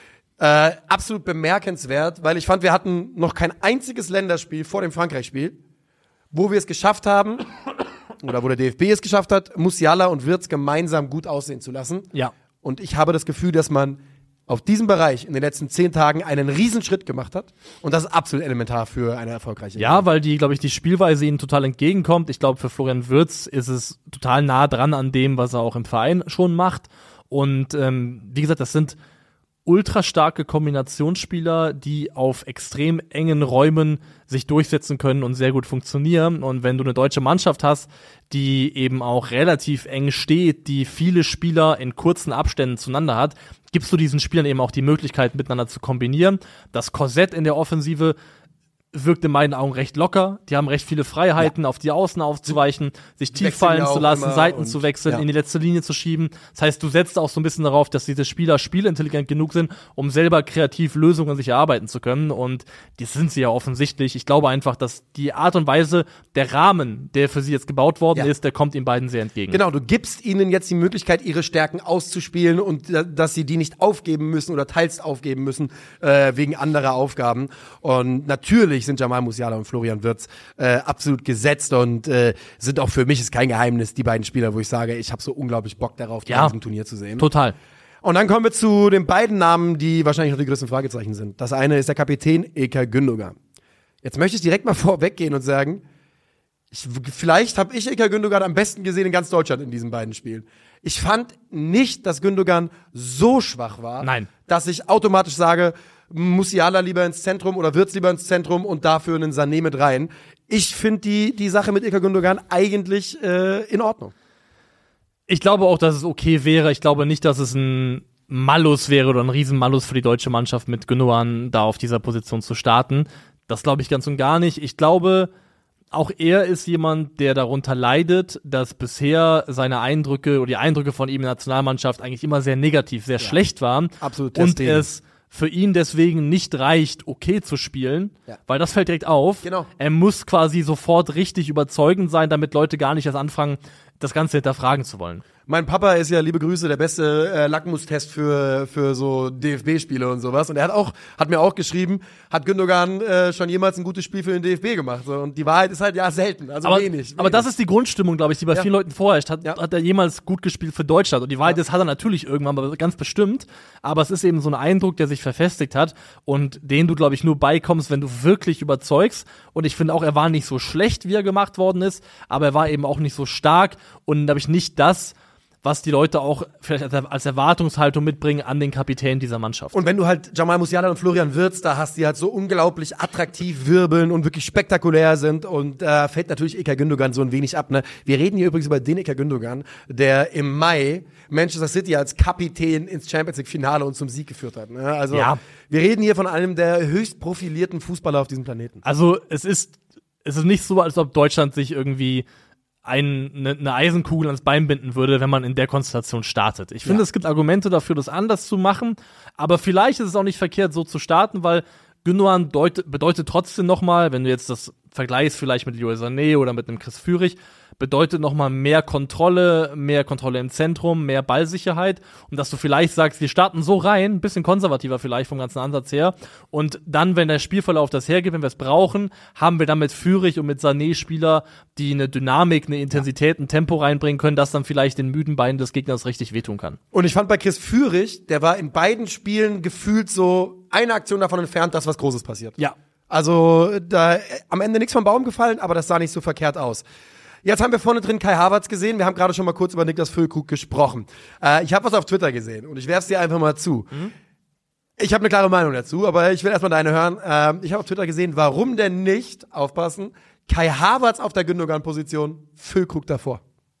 Äh, absolut bemerkenswert, weil ich fand, wir hatten noch kein einziges Länderspiel vor dem Frankreich-Spiel, wo wir es geschafft haben, oder wo der D F B es geschafft hat, Musiala und Wirtz gemeinsam gut aussehen zu lassen. Ja. Und ich habe das Gefühl, dass man auf diesem Bereich in den letzten zehn Tagen einen Riesenschritt gemacht hat. Und das ist absolut elementar für eine erfolgreiche Ja, Liga. Weil die, glaube ich, die Spielweise ihnen total entgegenkommt. Ich glaube, für Florian Wirtz ist es total nah dran an dem, was er auch im Verein schon macht. Und ähm, wie gesagt, das sind ultra starke Kombinationsspieler, die auf extrem engen Räumen sich durchsetzen können und sehr gut funktionieren. Und wenn du eine deutsche Mannschaft hast, die eben auch relativ eng steht, die viele Spieler in kurzen Abständen zueinander hat, gibst du diesen Spielern eben auch die Möglichkeit, miteinander zu kombinieren. Das Korsett in der Offensive wirkt in meinen Augen recht locker. Die haben recht viele Freiheiten, ja. auf die Außen aufzuweichen, sich tief fallen zu lassen, Seiten zu wechseln, ja. in die letzte Linie zu schieben. Das heißt, du setzt auch so ein bisschen darauf, dass diese Spieler spielintelligent genug sind, um selber kreativ Lösungen sich erarbeiten zu können. Und das sind sie ja offensichtlich. Ich glaube einfach, dass die Art und Weise, der Rahmen, der für sie jetzt gebaut worden ja. ist, der kommt ihnen beiden sehr entgegen. Genau, du gibst ihnen jetzt die Möglichkeit, ihre Stärken auszuspielen und dass sie die nicht aufgeben müssen oder teils aufgeben müssen äh, wegen anderer Aufgaben. Und natürlich sind Jamal Musiala und Florian Wirtz äh, absolut gesetzt und äh, sind auch für mich, ist kein Geheimnis, die beiden Spieler, wo ich sage, ich habe so unglaublich Bock darauf, die ja, in diesem Turnier zu sehen. Total. Und dann kommen wir zu den beiden Namen, die wahrscheinlich noch die größten Fragezeichen sind. Das eine ist der Kapitän İlkay Gündoğan. Jetzt möchte ich direkt mal vorweggehen und sagen, ich, vielleicht habe ich İlkay Gündoğan am besten gesehen in ganz Deutschland in diesen beiden Spielen. Ich fand nicht, dass Gündoğan so schwach war, Nein. dass ich automatisch sage, Musiala lieber ins Zentrum oder Wirtz lieber ins Zentrum und dafür einen Sané mit rein. Ich finde die, die Sache mit İlkay Gündoğan eigentlich äh, in Ordnung. Ich glaube auch, dass es okay wäre. Ich glaube nicht, dass es ein Malus wäre oder ein Riesenmalus für die deutsche Mannschaft mit Gündoğan da auf dieser Position zu starten. Das glaube ich ganz und gar nicht. Ich glaube, auch er ist jemand, der darunter leidet, dass bisher seine Eindrücke oder die Eindrücke von ihm in der Nationalmannschaft eigentlich immer sehr negativ, sehr ja. schlecht waren. Absolut. Und es für ihn deswegen nicht reicht, okay zu spielen, ja. weil das fällt direkt auf. Genau. Er muss quasi sofort richtig überzeugend sein, damit Leute gar nicht erst anfangen, das Ganze hinterfragen zu wollen. Mein Papa ist ja, liebe Grüße, der beste äh, Lackmustest für für so D F B-Spiele und sowas. Und er hat auch hat mir auch geschrieben, hat Gündoğan äh, schon jemals ein gutes Spiel für den D F B gemacht. So. Und die Wahrheit ist halt, ja, selten, also aber, wenig, wenig. Aber das ist die Grundstimmung, glaube ich, die bei ja. vielen Leuten vorherrscht. Hat, ja. hat er jemals gut gespielt für Deutschland? Und die Wahrheit ja. ist, hat er natürlich irgendwann, aber ganz bestimmt. Aber es ist eben so ein Eindruck, der sich verfestigt hat und den du, glaube ich, nur beikommst, wenn du wirklich überzeugst. Und ich finde auch, er war nicht so schlecht, wie er gemacht worden ist, aber er war eben auch nicht so stark und, glaube ich, nicht das, was die Leute auch vielleicht als Erwartungshaltung mitbringen an den Kapitän dieser Mannschaft. Und wenn du halt Jamal Musiala und Florian Wirtz da hast, die halt so unglaublich attraktiv wirbeln und wirklich spektakulär sind und da äh, fällt natürlich İlkay Gündoğan so ein wenig ab. Ne? Wir reden hier übrigens über den İlkay Gündoğan, der im Mai Manchester City als Kapitän ins Champions League Finale und zum Sieg geführt hat. Ne? Also ja. wir reden hier von einem der höchst profilierten Fußballer auf diesem Planeten. Also es ist, es ist nicht so, als ob Deutschland sich irgendwie eine ne Eisenkugel ans Bein binden würde, wenn man in der Konstellation startet. Ich finde, ja. es gibt Argumente dafür, das anders zu machen, aber vielleicht ist es auch nicht verkehrt, so zu starten, weil Gündoğan deut- bedeutet trotzdem nochmal, wenn du jetzt das vergleichst vielleicht mit Leroy Sané oder mit einem Chris Führig, bedeutet nochmal mehr Kontrolle, mehr Kontrolle im Zentrum, mehr Ballsicherheit und dass du vielleicht sagst, wir starten so rein, ein bisschen konservativer vielleicht vom ganzen Ansatz her und dann, wenn der Spielverlauf das hergibt, wenn wir es brauchen, haben wir dann mit Führig und mit Sané Spieler, die eine Dynamik, eine Intensität, ein Tempo reinbringen können, das dann vielleicht den müden Beinen des Gegners richtig wehtun kann. Und ich fand bei Chris Führig, der war in beiden Spielen gefühlt so eine Aktion davon entfernt, dass was Großes passiert. Ja. Also da am Ende nichts vom Baum gefallen, aber das sah nicht so verkehrt aus. Jetzt haben wir vorne drin Kai Havertz gesehen. Wir haben gerade schon mal kurz über Niklas Füllkrug gesprochen. Äh, ich habe was auf Twitter gesehen und ich werf's dir einfach mal zu. Mhm. Ich habe eine klare Meinung dazu, aber ich will erstmal deine hören. Äh, ich habe auf Twitter gesehen, warum denn nicht, aufpassen, Kai Havertz auf der Gündogan-Position, Füllkrug davor.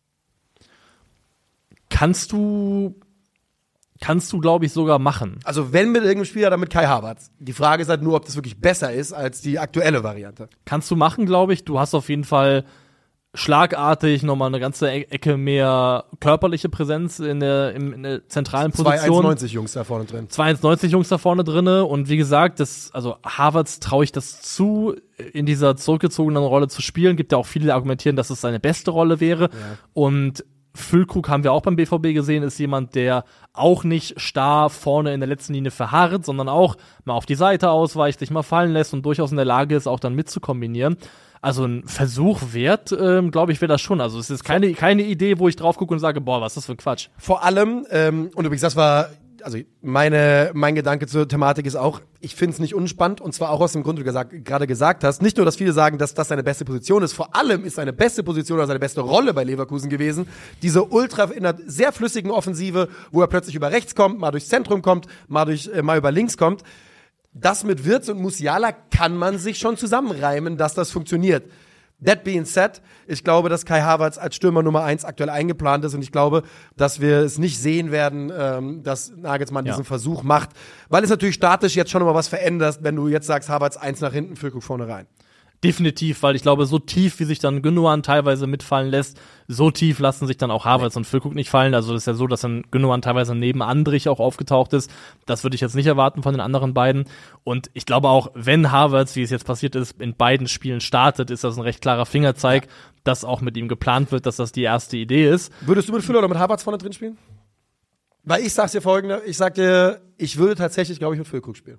Kannst du, kannst du, glaube ich, sogar machen. Also wenn mit irgendeinem Spieler, dann mit Kai Havertz. Die Frage ist halt nur, ob das wirklich besser ist als die aktuelle Variante. Kannst du machen, glaube ich. Du hast auf jeden Fall schlagartig nochmal eine ganze Ecke mehr körperliche Präsenz in der, in, in der zentralen Position. zwei eins neunzig Jungs da vorne drin. zwei eins neunzig Jungs da vorne drinne und wie gesagt, das, also Havertz traue ich das zu, in dieser zurückgezogenen Rolle zu spielen. Gibt ja auch viele, die argumentieren, dass es seine beste Rolle wäre. Ja. Und Füllkrug haben wir auch beim B V B gesehen, ist jemand, der auch nicht starr vorne in der letzten Linie verharrt, sondern auch mal auf die Seite ausweicht, sich mal fallen lässt und durchaus in der Lage ist, auch dann mitzukombinieren. Also ein Versuch wert, ähm, glaube ich, wäre das schon. Also es ist keine, keine Idee, wo ich drauf gucke und sage, boah, was ist das für ein Quatsch. Vor allem, ähm, und übrigens, das war, also meine, mein Gedanke zur Thematik ist auch, ich finde es nicht unspannend, und zwar auch aus dem Grund, wie du gesagt, gerade gesagt hast, nicht nur, dass viele sagen, dass das seine beste Position ist, vor allem ist seine beste Position oder seine beste Rolle bei Leverkusen gewesen, diese ultra, in einer sehr flüssigen Offensive, wo er plötzlich über rechts kommt, mal durchs Zentrum kommt, mal, durch, äh, mal über links kommt. Das mit Wirtz und Musiala kann man sich schon zusammenreimen, dass das funktioniert. That being said, ich glaube, dass Kai Havertz als Stürmer Nummer eins aktuell eingeplant ist und ich glaube, dass wir es nicht sehen werden, ähm, dass Nagelsmann ja. diesen Versuch macht, weil es natürlich statisch jetzt schon mal was verändert, wenn du jetzt sagst, Havertz eins nach hinten, Füllkrug vorne rein. Definitiv, weil ich glaube, so tief, wie sich dann Gündogan teilweise mitfallen lässt, so tief lassen sich dann auch Havertz und Füllkrug nicht fallen. Also das ist ja so, dass dann Gündogan teilweise neben Andrich auch aufgetaucht ist. Das würde ich jetzt nicht erwarten von den anderen beiden. Und ich glaube auch, wenn Havertz, wie es jetzt passiert ist, in beiden Spielen startet, ist das ein recht klarer Fingerzeig, ja. dass auch mit ihm geplant wird, dass das die erste Idee ist. Würdest du mit Füller oder mit Havertz vorne drin spielen? Weil ich sag's dir folgende, ich sag dir, ich würde tatsächlich, glaube ich, mit Füllkrug spielen.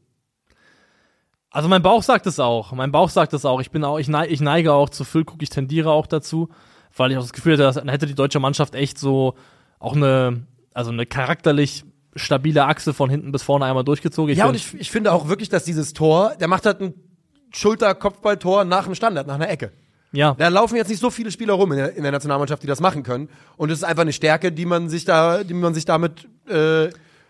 Also mein Bauch sagt es auch. Mein Bauch sagt es auch. Ich bin auch, ich neige, ich neige auch zu Füllkrug, ich tendiere auch dazu, weil ich auch das Gefühl hatte, dann hätte die deutsche Mannschaft echt so auch eine, also eine charakterlich stabile Achse von hinten bis vorne einmal durchgezogen. Ich ja, und ich, ich finde auch wirklich, dass dieses Tor, der macht halt ein Schulter-Kopfball-Tor nach dem Standard, nach einer Ecke. Ja. Da laufen jetzt nicht so viele Spieler rum in der, in der Nationalmannschaft, die das machen können. Und es ist einfach eine Stärke, die man sich da, die man sich damit äh,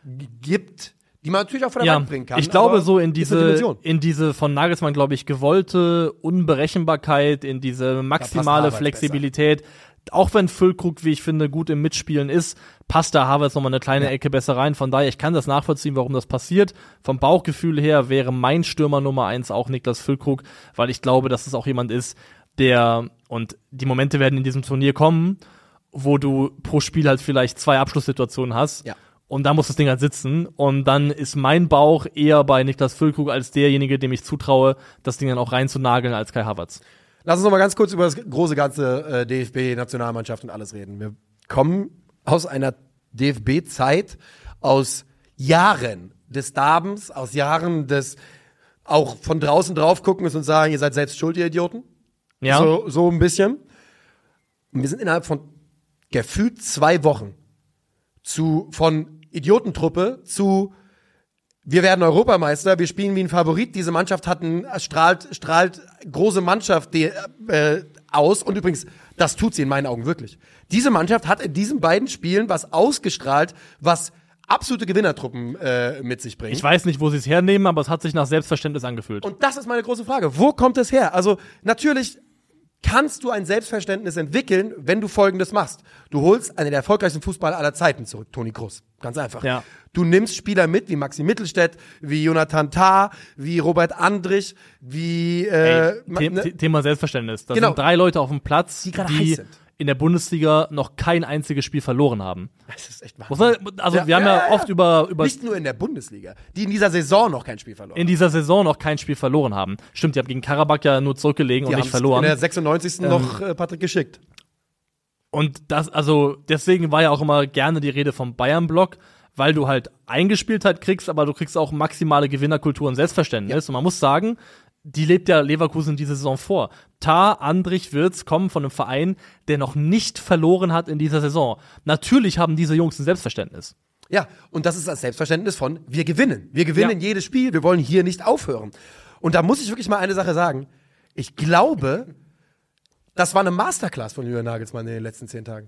gibt. Die man natürlich auch von der ja, Wand bringen kann. Ich glaube, so in diese, in diese von Nagelsmann, glaube ich, gewollte Unberechenbarkeit, in diese maximale Flexibilität. Besser. Auch wenn Füllkrug, wie ich finde, gut im Mitspielen ist, passt da Havertz nochmal eine kleine ja. Ecke besser rein. Von daher, ich kann das nachvollziehen, warum das passiert. Vom Bauchgefühl her wäre mein Stürmer Nummer eins auch Niklas Füllkrug, weil ich glaube, dass es auch jemand ist, der, und die Momente werden in diesem Turnier kommen, wo du pro Spiel halt vielleicht zwei Abschlusssituationen hast. Ja. Und da muss das Ding halt sitzen. Und dann ist mein Bauch eher bei Niklas Füllkrug als derjenige, dem ich zutraue, das Ding dann auch reinzunageln als Kai Havertz. Lass uns noch mal ganz kurz über das große ganze äh, D F B-Nationalmannschaft und alles reden. Wir kommen aus einer D F B-Zeit, aus Jahren des Darbens, aus Jahren des auch von draußen drauf gucken und sagen, ihr seid selbst schuld, ihr Idioten. Ja. So, so ein bisschen. Und wir sind innerhalb von gefühlt zwei Wochen zu von Idiotentruppe zu wir werden Europameister, wir spielen wie ein Favorit. Diese Mannschaft hat ein, strahlt, strahlt große Mannschaft die, äh, aus. Und übrigens, das tut sie in meinen Augen wirklich. Diese Mannschaft hat in diesen beiden Spielen was ausgestrahlt, was absolute Gewinnertruppen äh, mit sich bringen. Ich weiß nicht, wo sie es hernehmen, aber es hat sich nach Selbstverständnis angefühlt. Und das ist meine große Frage. Wo kommt es her? Also natürlich kannst du ein Selbstverständnis entwickeln, wenn du Folgendes machst. Du holst einen der erfolgreichsten Fußballer aller Zeiten zurück, Toni Kroos. Ganz einfach. Ja. Du nimmst Spieler mit, wie Maxi Mittelstädt, wie Jonathan Tah, wie Robert Andrich, wie äh, Ey, The- ne? Thema Selbstverständnis. Da genau. sind drei Leute auf dem Platz, die gerade die heiß sind. in der Bundesliga noch kein einziges Spiel verloren haben. Das ist echt Muss Wahnsinn. man, also Ja, wir haben ja, ja, ja. oft über, über Nicht nur in der Bundesliga, die in dieser Saison noch kein Spiel verloren in dieser Saison noch kein Spiel verloren haben. Stimmt, die haben gegen Karabakh ja nur zurückgelegen Die und nicht haben's verloren. in der sechsundneunzigsten noch äh, Patrick geschickt. Und das, also deswegen war ja auch immer gerne die Rede vom Bayern-Block, weil du halt Eingespieltheit kriegst, aber du kriegst auch maximale Gewinnerkultur und Selbstverständnis. Und man muss sagen, die lebt ja Leverkusen diese Saison vor. Tar, Andrich, Wirtz kommen von einem Verein, der noch nicht verloren hat in dieser Saison. Natürlich haben diese Jungs ein Selbstverständnis. Ja, und das ist das Selbstverständnis von, wir gewinnen. Wir gewinnen Ja. jedes Spiel, wir wollen hier nicht aufhören. Und da muss ich wirklich mal eine Sache sagen. Ich glaube, das war eine Masterclass von Julian Nagelsmann in den letzten zehn Tagen.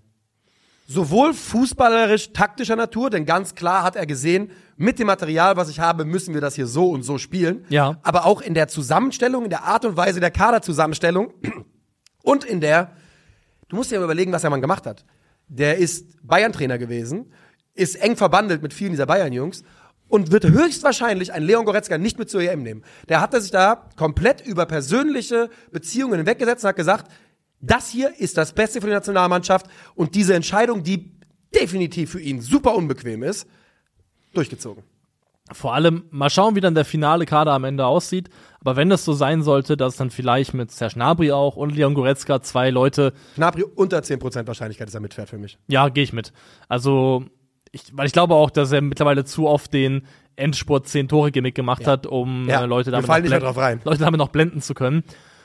Sowohl fußballerisch, taktischer Natur, denn ganz klar hat er gesehen, mit dem Material, was ich habe, müssen wir das hier so und so spielen. Ja. Aber auch in der Zusammenstellung, in der Art und Weise der Kaderzusammenstellung und in der, du musst dir mal überlegen, was der Mann gemacht hat. Der ist Bayern-Trainer gewesen, ist eng verbandelt mit vielen dieser Bayern-Jungs und wird höchstwahrscheinlich einen Leon Goretzka nicht mit zur E M nehmen. Der hat sich da komplett über persönliche Beziehungen hinweggesetzt und hat gesagt, das hier ist das Beste für die Nationalmannschaft und diese Entscheidung, die definitiv für ihn super unbequem ist, durchgezogen. Vor allem, mal schauen, wie dann der finale Kader am Ende aussieht. Aber wenn das so sein sollte, dass dann vielleicht mit Serge Gnabry auch und Leon Goretzka zwei Leute, Gnabry unter zehn Prozent Wahrscheinlichkeit, dass er mitfährt für mich. ja, gehe ich mit. Also, ich, weil ich glaube auch, dass er mittlerweile zu oft den Endspurt zehn Tore Gimmick gemacht Ja. hat, um Ja, äh, Leute wir damit fallen noch nicht mehr blenden- drauf rein. Leute damit noch blenden zu können.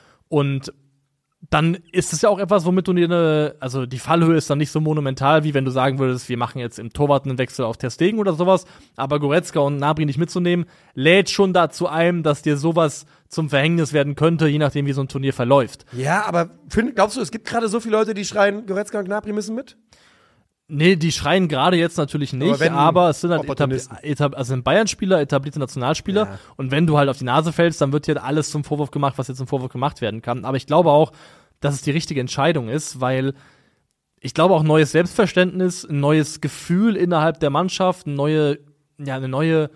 Und dann ist es ja auch etwas, womit du dir eine, also die Fallhöhe ist dann nicht so monumental, wie wenn du sagen würdest, wir machen jetzt im Torwart einen Wechsel auf Ter Stegen oder sowas, aber Goretzka und Gnabry nicht mitzunehmen, lädt schon dazu ein, dass dir sowas zum Verhängnis werden könnte, je nachdem, wie so ein Turnier verläuft. Ja, aber find, glaubst du, es gibt gerade so viele Leute, die schreien, Goretzka und Gnabry müssen mit? Nee, die schreien gerade jetzt natürlich nicht, Aber aber, wenn es sind halt etab Opportunisten. etab also sind Bayern-Spieler, etablierte Nationalspieler Ja. und wenn du halt auf die Nase fällst, dann wird dir alles zum Vorwurf gemacht, was jetzt zum Vorwurf gemacht werden kann. Aber ich glaube auch, dass es die richtige Entscheidung ist, weil ich glaube auch neues Selbstverständnis, ein neues Gefühl innerhalb der Mannschaft, eine neue, ja, eine neue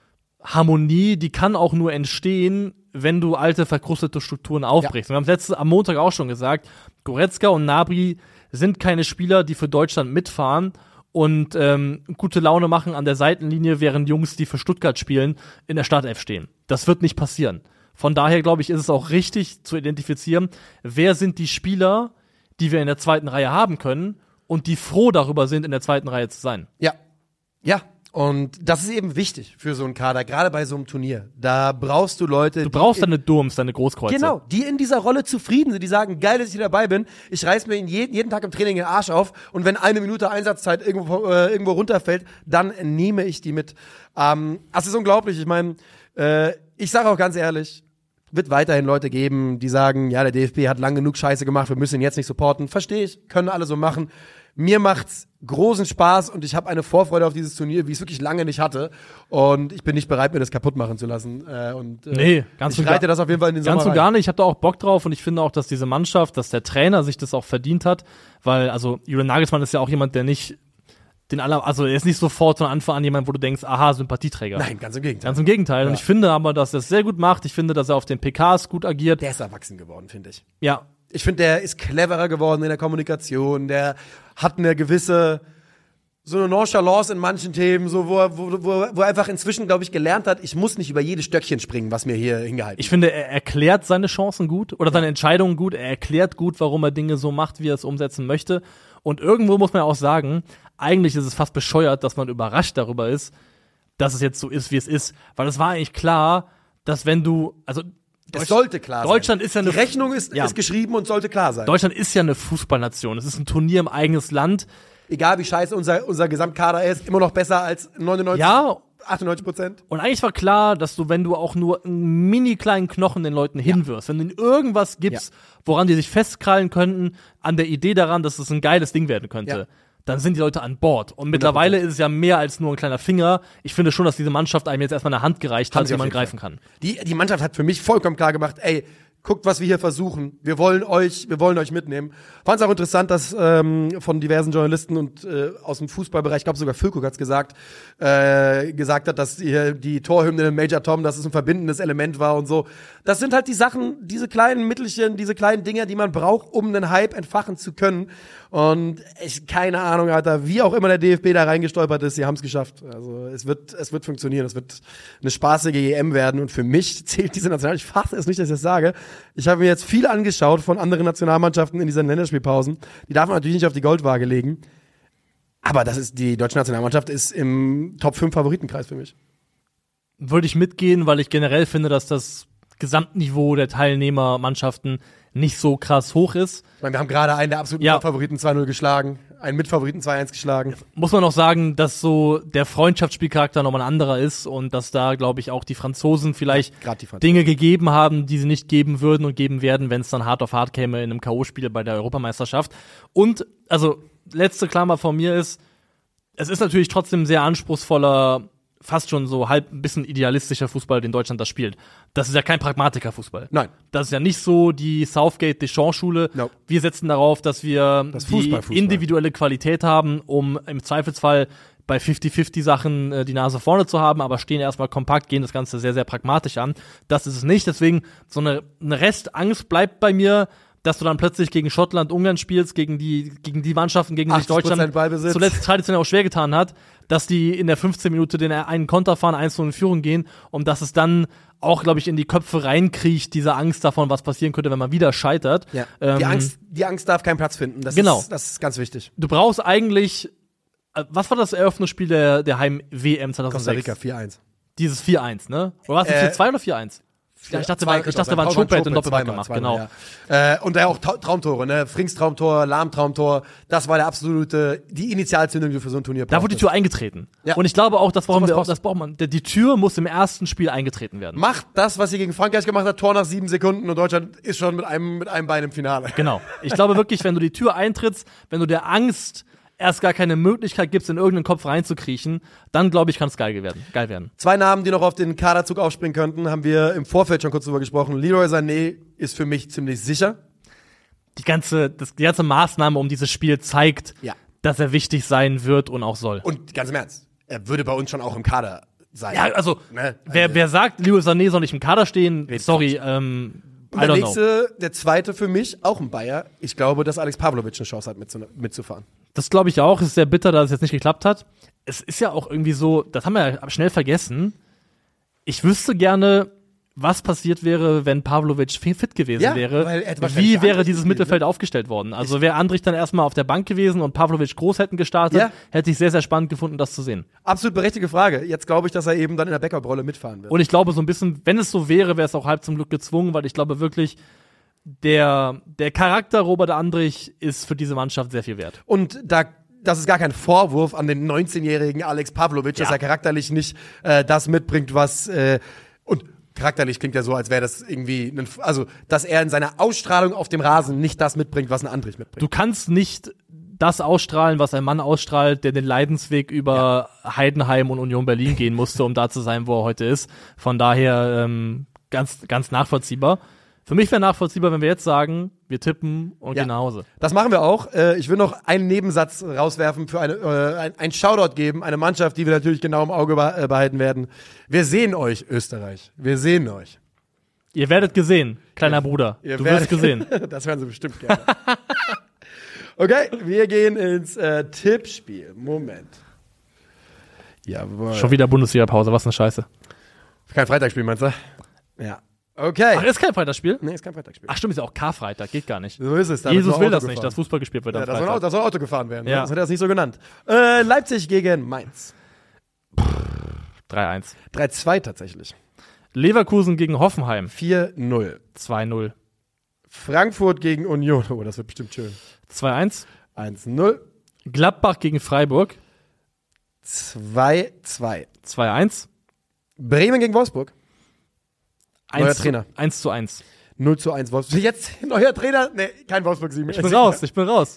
Harmonie, die kann auch nur entstehen, wenn du alte, verkrustete Strukturen aufbrichst. Wir haben es letzte, am Montag auch schon gesagt, Goretzka und Gnabry sind keine Spieler, die für Deutschland mitfahren und ähm, gute Laune machen an der Seitenlinie, während Jungs, die für Stuttgart spielen, in der Startelf stehen. Das wird nicht passieren. Von daher, glaube ich, ist es auch richtig zu identifizieren, wer sind die Spieler, die wir in der zweiten Reihe haben können und die froh darüber sind, in der zweiten Reihe zu sein. Ja. Ja. Und das ist eben wichtig für so einen Kader, gerade bei so einem Turnier. Da brauchst du Leute, Du brauchst deine Durms, deine Großkreuze. Genau, die in dieser Rolle zufrieden sind, die sagen, geil, dass ich hier dabei bin, ich reiß mir jeden, jeden Tag im Training den Arsch auf und wenn eine Minute Einsatzzeit irgendwo, äh, irgendwo runterfällt, dann nehme ich die mit. Ähm, das ist unglaublich, ich meine, äh, ich sage auch ganz ehrlich, wird weiterhin Leute geben, die sagen, ja, der D F B hat lang genug Scheiße gemacht, wir müssen ihn jetzt nicht supporten. Verstehe ich, können alle so machen. Mir macht's großen Spaß und ich habe eine Vorfreude auf dieses Turnier, wie ich es wirklich lange nicht hatte. Und ich bin nicht bereit, mir das kaputt machen zu lassen. Äh, und, äh, Nee, ganz ich und gar- reite das auf jeden Fall in den Ganz Sommer und gar rein. nicht. Ich habe da auch Bock drauf und ich finde auch, dass diese Mannschaft, dass der Trainer sich das auch verdient hat, weil, also, Julian Nagelsmann ist ja auch jemand, der nicht den aller, also er ist nicht sofort von Anfang an jemand, wo du denkst, aha, Sympathieträger. Nein, ganz im Gegenteil. Ganz im Gegenteil. Und Ja. ich finde aber, dass er es sehr gut macht. Ich finde, dass er auf den P Ks gut agiert. Der ist erwachsen geworden, finde ich. Ja, Ich finde, der ist cleverer geworden in der Kommunikation. Der hat eine gewisse, so eine Nonchalance in manchen Themen, so wo, er- wo, wo, wo er einfach inzwischen, glaube ich, gelernt hat, ich muss nicht über jedes Stöckchen springen, was mir hier hingehalten ich finde, er erklärt seine Chancen gut oder seine Entscheidungen gut. Er erklärt gut, warum er Dinge so macht, wie er es umsetzen möchte. Und irgendwo muss man auch sagen, eigentlich ist es fast bescheuert, dass man überrascht darüber ist, dass es jetzt so ist, wie es ist. Weil es war eigentlich klar, dass wenn du, also Es sollte klar Deutschland sein. ist ja eine Die Rechnung ist, Ja. ist geschrieben und sollte klar sein. Deutschland ist ja eine Fußballnation. Es ist ein Turnier im eigenen Land. Egal wie scheiße unser, unser Gesamtkader ist, immer noch besser als neunundneunzig, Ja, achtundneunzig Prozent. und eigentlich war klar, dass du, wenn du auch nur einen mini kleinen Knochen den Leuten hinwirfst, wenn du ihnen irgendwas gibst, woran die sich festkrallen könnten, an der Idee daran, dass es ein geiles Ding werden könnte, Ja. dann sind die Leute an Bord. Und mittlerweile ist es ja mehr als nur ein kleiner Finger. Ich finde schon, dass diese Mannschaft einem jetzt erstmal eine Hand gereicht Haben hat, sie die auf man jeden greifen Fall. kann. Die, die Mannschaft hat für mich vollkommen klar gemacht, ey, guckt, was wir hier versuchen. Wir wollen euch, wir wollen euch mitnehmen. Fand es auch interessant, dass ähm, von diversen Journalisten und äh, aus dem Fußballbereich, ich glaube sogar Füllkrug hat's gesagt, äh, gesagt hat, dass hier die Torhymne in Major Tom, dass es ein verbindendes Element war und so. Das sind halt die Sachen, diese kleinen Mittelchen, diese kleinen Dinger, die man braucht, um einen Hype entfachen zu können. Und ich, keine Ahnung, Alter, wie auch immer der D F B da reingestolpert ist, sie haben es geschafft. Also es wird, es wird funktionieren, es wird eine spaßige E M werden. Und für mich zählt diese National, ich fasse es nicht, dass ich das sage. Ich habe mir jetzt viel angeschaut von anderen Nationalmannschaften in diesen Länderspielpausen. Die darf man natürlich nicht auf die Goldwaage legen. Aber das ist, die deutsche Nationalmannschaft ist im Top fünf Favoritenkreis für mich. Würde ich mitgehen, weil ich generell finde, dass das Gesamtniveau der Teilnehmermannschaften nicht so krass hoch ist. Ich meine, wir haben gerade einen der absoluten Ja. Favoriten zwei null geschlagen, einen Mitfavoriten zwei eins geschlagen. Muss man auch sagen, dass so der Freundschaftsspielcharakter nochmal ein anderer ist und dass da, glaube ich, auch die Franzosen vielleicht Gerade die Franzosen. Dinge gegeben haben, die sie nicht geben würden und geben werden, wenn es dann hart auf hart käme in einem K O-Spiel bei der Europameisterschaft. Und, also, letzte Klammer von mir ist, es ist natürlich trotzdem ein sehr anspruchsvoller, fast schon so halb ein bisschen idealistischer Fußball, den Deutschland da spielt. Das ist ja kein Pragmatiker-Fußball. Nein. Das ist ja nicht so die Southgate-Deschamps-Schule. Nope. Wir setzen darauf, dass wir Das die Fußball-Fußball. individuelle Qualität haben, um im Zweifelsfall bei fünfzig fünfzig Sachen äh, die Nase vorne zu haben, aber stehen erstmal kompakt, gehen das Ganze sehr, sehr pragmatisch an. Das ist es nicht. Deswegen, so eine, eine Restangst bleibt bei mir, dass du dann plötzlich gegen Schottland, Ungarn spielst, gegen die, gegen die Mannschaften, gegen die sich achtzig Prozent Deutschland Ballbesitz. zuletzt traditionell auch schwer getan hat, dass die in der fünfzehnten Minute den einen Konter fahren, eins zu null in Führung gehen und dass es dann auch, glaube ich, in die Köpfe reinkriecht, diese Angst davon, was passieren könnte, wenn man wieder scheitert. Ja. Ähm, die, Angst, die Angst darf keinen Platz finden. Das Genau. ist, das ist ganz wichtig. Du brauchst eigentlich, äh, was war das Eröffnungsspiel der, der Heim-W M Costa zweitausendsechs? Rica vier eins. Dieses vier eins, ne? Oder war es Äh, vier zwei oder vier eins? Ja, ich dachte, war, ich dachte, war ein Schubert und Doppelpack gemacht, genau. Ja. Äh, und da auch Ta- Traumtore, ne? Frings Traumtor, Lahm Traumtor, das war der absolute, die Initialzündung, die du für so ein Turnier Da wurde die brauchtest. Tür eingetreten. Ja. Und ich glaube auch, das brauchen Sowas wir auch, brauchst du. das braucht man. Die Tür muss im ersten Spiel eingetreten werden. Macht das, was sie gegen Frankreich gemacht hat, Tor nach sieben Sekunden und Deutschland ist schon mit einem, mit einem Bein im Finale. Genau. Ich glaube wirklich, wenn du die Tür eintrittst, wenn du der Angst erst gar keine Möglichkeit gibst, in irgendeinen Kopf reinzukriechen, dann glaube ich, kann es geil werden. Geil werden. Zwei Namen, die noch auf den Kaderzug aufspringen könnten, haben wir im Vorfeld schon kurz drüber gesprochen. Leroy Sané ist für mich ziemlich sicher. Die ganze, das, die ganze Maßnahme um dieses Spiel zeigt, Ja. dass er wichtig sein wird und auch soll. Und ganz im Ernst, er würde bei uns schon auch im Kader sein. Ja, also, Ne? wer, wer sagt, Leroy Sané soll nicht im Kader stehen, sorry, ähm, Und I der don't know. nächste, der zweite für mich, auch ein Bayer. Ich glaube, dass Alex Pavlovic eine Chance hat, mitzu- mitzufahren. Das glaube ich auch. Es ist sehr bitter, dass es jetzt nicht geklappt hat. Es ist ja auch irgendwie so, das haben wir ja schnell vergessen. Ich wüsste gerne, was passiert wäre, wenn Pavlovic fit gewesen Ja, wäre. weil er hätte wahrscheinlich Wie für wäre Andrich dieses gespielt, Mittelfeld aufgestellt worden? Also wäre Andrich dann erstmal auf der Bank gewesen und Pavlovic groß hätten gestartet, Ja. hätte ich sehr, sehr spannend gefunden, das zu sehen. Absolut berechtigte Frage. Jetzt glaube ich, dass er eben dann in der Backup-Rolle mitfahren wird. Und ich glaube, so ein bisschen, wenn es so wäre, wäre es auch halb zum Glück gezwungen, weil ich glaube wirklich, der, der Charakter Robert Andrich ist für diese Mannschaft sehr viel wert. Und da, das ist gar kein Vorwurf an den neunzehnjährigen Alex Pavlovic, dass Ja. er charakterlich nicht äh, das mitbringt, was äh, und charakterlich klingt ja so, als wäre das irgendwie, ein, also dass er in seiner Ausstrahlung auf dem Rasen nicht das mitbringt, was ein Andrich mitbringt. Du kannst nicht das ausstrahlen, was ein Mann ausstrahlt, der den Leidensweg über Heidenheim und Union Berlin gehen musste, um da zu sein, wo er heute ist. Von daher ähm, ganz, ganz nachvollziehbar. Für mich wäre nachvollziehbar, wenn wir jetzt sagen, wir tippen und Ja. gehen nach Hause. Das machen wir auch. Äh, ich will noch einen Nebensatz rauswerfen für eine, äh, ein, ein Shoutout geben, eine Mannschaft, die wir natürlich genau im Auge beh- äh, behalten werden. Wir sehen euch, Österreich. Wir sehen euch. Ihr werdet gesehen, kleiner Bruder. Ihr Du werdet- wirst gesehen. Das werden sie bestimmt gerne. Okay, wir gehen ins äh, Tippspiel. Moment. Jawohl. Schon wieder Bundesliga-Pause, was eine Scheiße. Kein Freitagsspiel, meinst du? Ja. Okay. Ach, ist kein Freitagsspiel? Nee, ist kein Freitagsspiel. Ach stimmt, ist ja auch Karfreitag, geht gar nicht. So ist es. Da Jesus wird nur will Auto das nicht, gefahren. dass Fußball gespielt wird Ja, am da soll, Freitag. da soll Auto gefahren werden. Ja. Das hat er das nicht so genannt. Äh, Leipzig gegen Mainz. drei eins. drei zwei tatsächlich. Leverkusen gegen Hoffenheim, vier null. zwei null. Frankfurt gegen Union. Oh, das wird bestimmt schön. zwei eins. eins null. Gladbach gegen Freiburg, zwei zwei. zwei eins. Bremen gegen Wolfsburg. Neuer eins Trainer. Zu, eins zu eins. null zu eins Wolfsburg. Jetzt neuer Trainer? Nee, kein Wolfsburg-Sieg mehr. Ich bin raus, ich bin raus.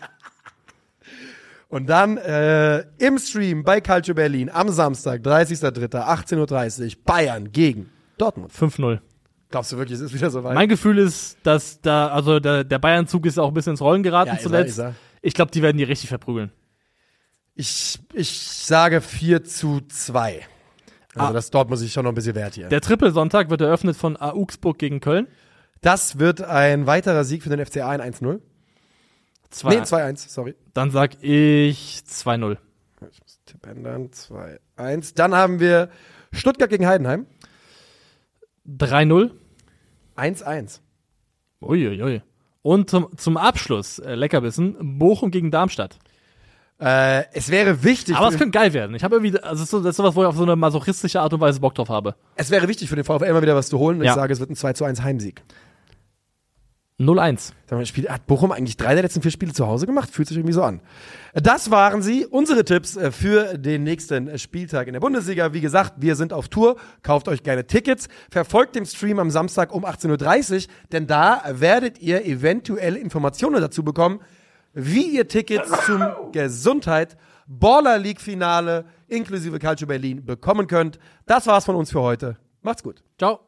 Und dann äh, im Stream bei Calcio Berlin am Samstag, dreißigster dritter achtzehn Uhr dreißig, Bayern gegen Dortmund. fünf null. Glaubst du wirklich, es ist wieder so weit? Mein Gefühl ist, dass da, also der, der Bayern-Zug ist auch ein bisschen ins Rollen geraten Ja, ist er, zuletzt. ist er. Ich glaube, die werden die richtig verprügeln. Ich, ich sage vier zu zwei. Also Ah. das Dortmund sich schon noch ein bisschen wert hier. Der Trippelsonntag wird eröffnet von Augsburg gegen Köln. Das wird ein weiterer Sieg für den F C A in eins null. Zwei, Nee, zwei eins, sorry. Dann sag ich zwei null. Ich muss Tipp ändern. zwei eins. Dann haben wir Stuttgart gegen Heidenheim. drei null. eins eins. Uiuiui. Und zum, zum Abschluss, äh, Leckerbissen, Bochum gegen Darmstadt. Äh, es wäre wichtig. Aber für es könnte geil werden. Ich habe irgendwie, also das ist, so, das ist sowas, wo ich auf so eine masochistische Art und Weise Bock drauf habe. Es wäre wichtig für den VfL mal wieder was zu holen. Und Ja. ich sage, es wird ein zwei zu eins Heimsieg. null eins. Sag mal, Spiel, hat Bochum eigentlich drei der letzten vier Spiele zu Hause gemacht? Fühlt sich irgendwie so an. Das waren sie, unsere Tipps äh, für den nächsten Spieltag in der Bundesliga. Wie gesagt, wir sind auf Tour. Kauft euch gerne Tickets. Verfolgt den Stream am Samstag um achtzehn Uhr dreißig, denn da werdet ihr eventuell Informationen dazu bekommen, wie ihr Tickets zum Gesundheit Baller League Finale inklusive Calcio Berlin bekommen könnt. Das war's von uns für heute. Macht's gut. Ciao.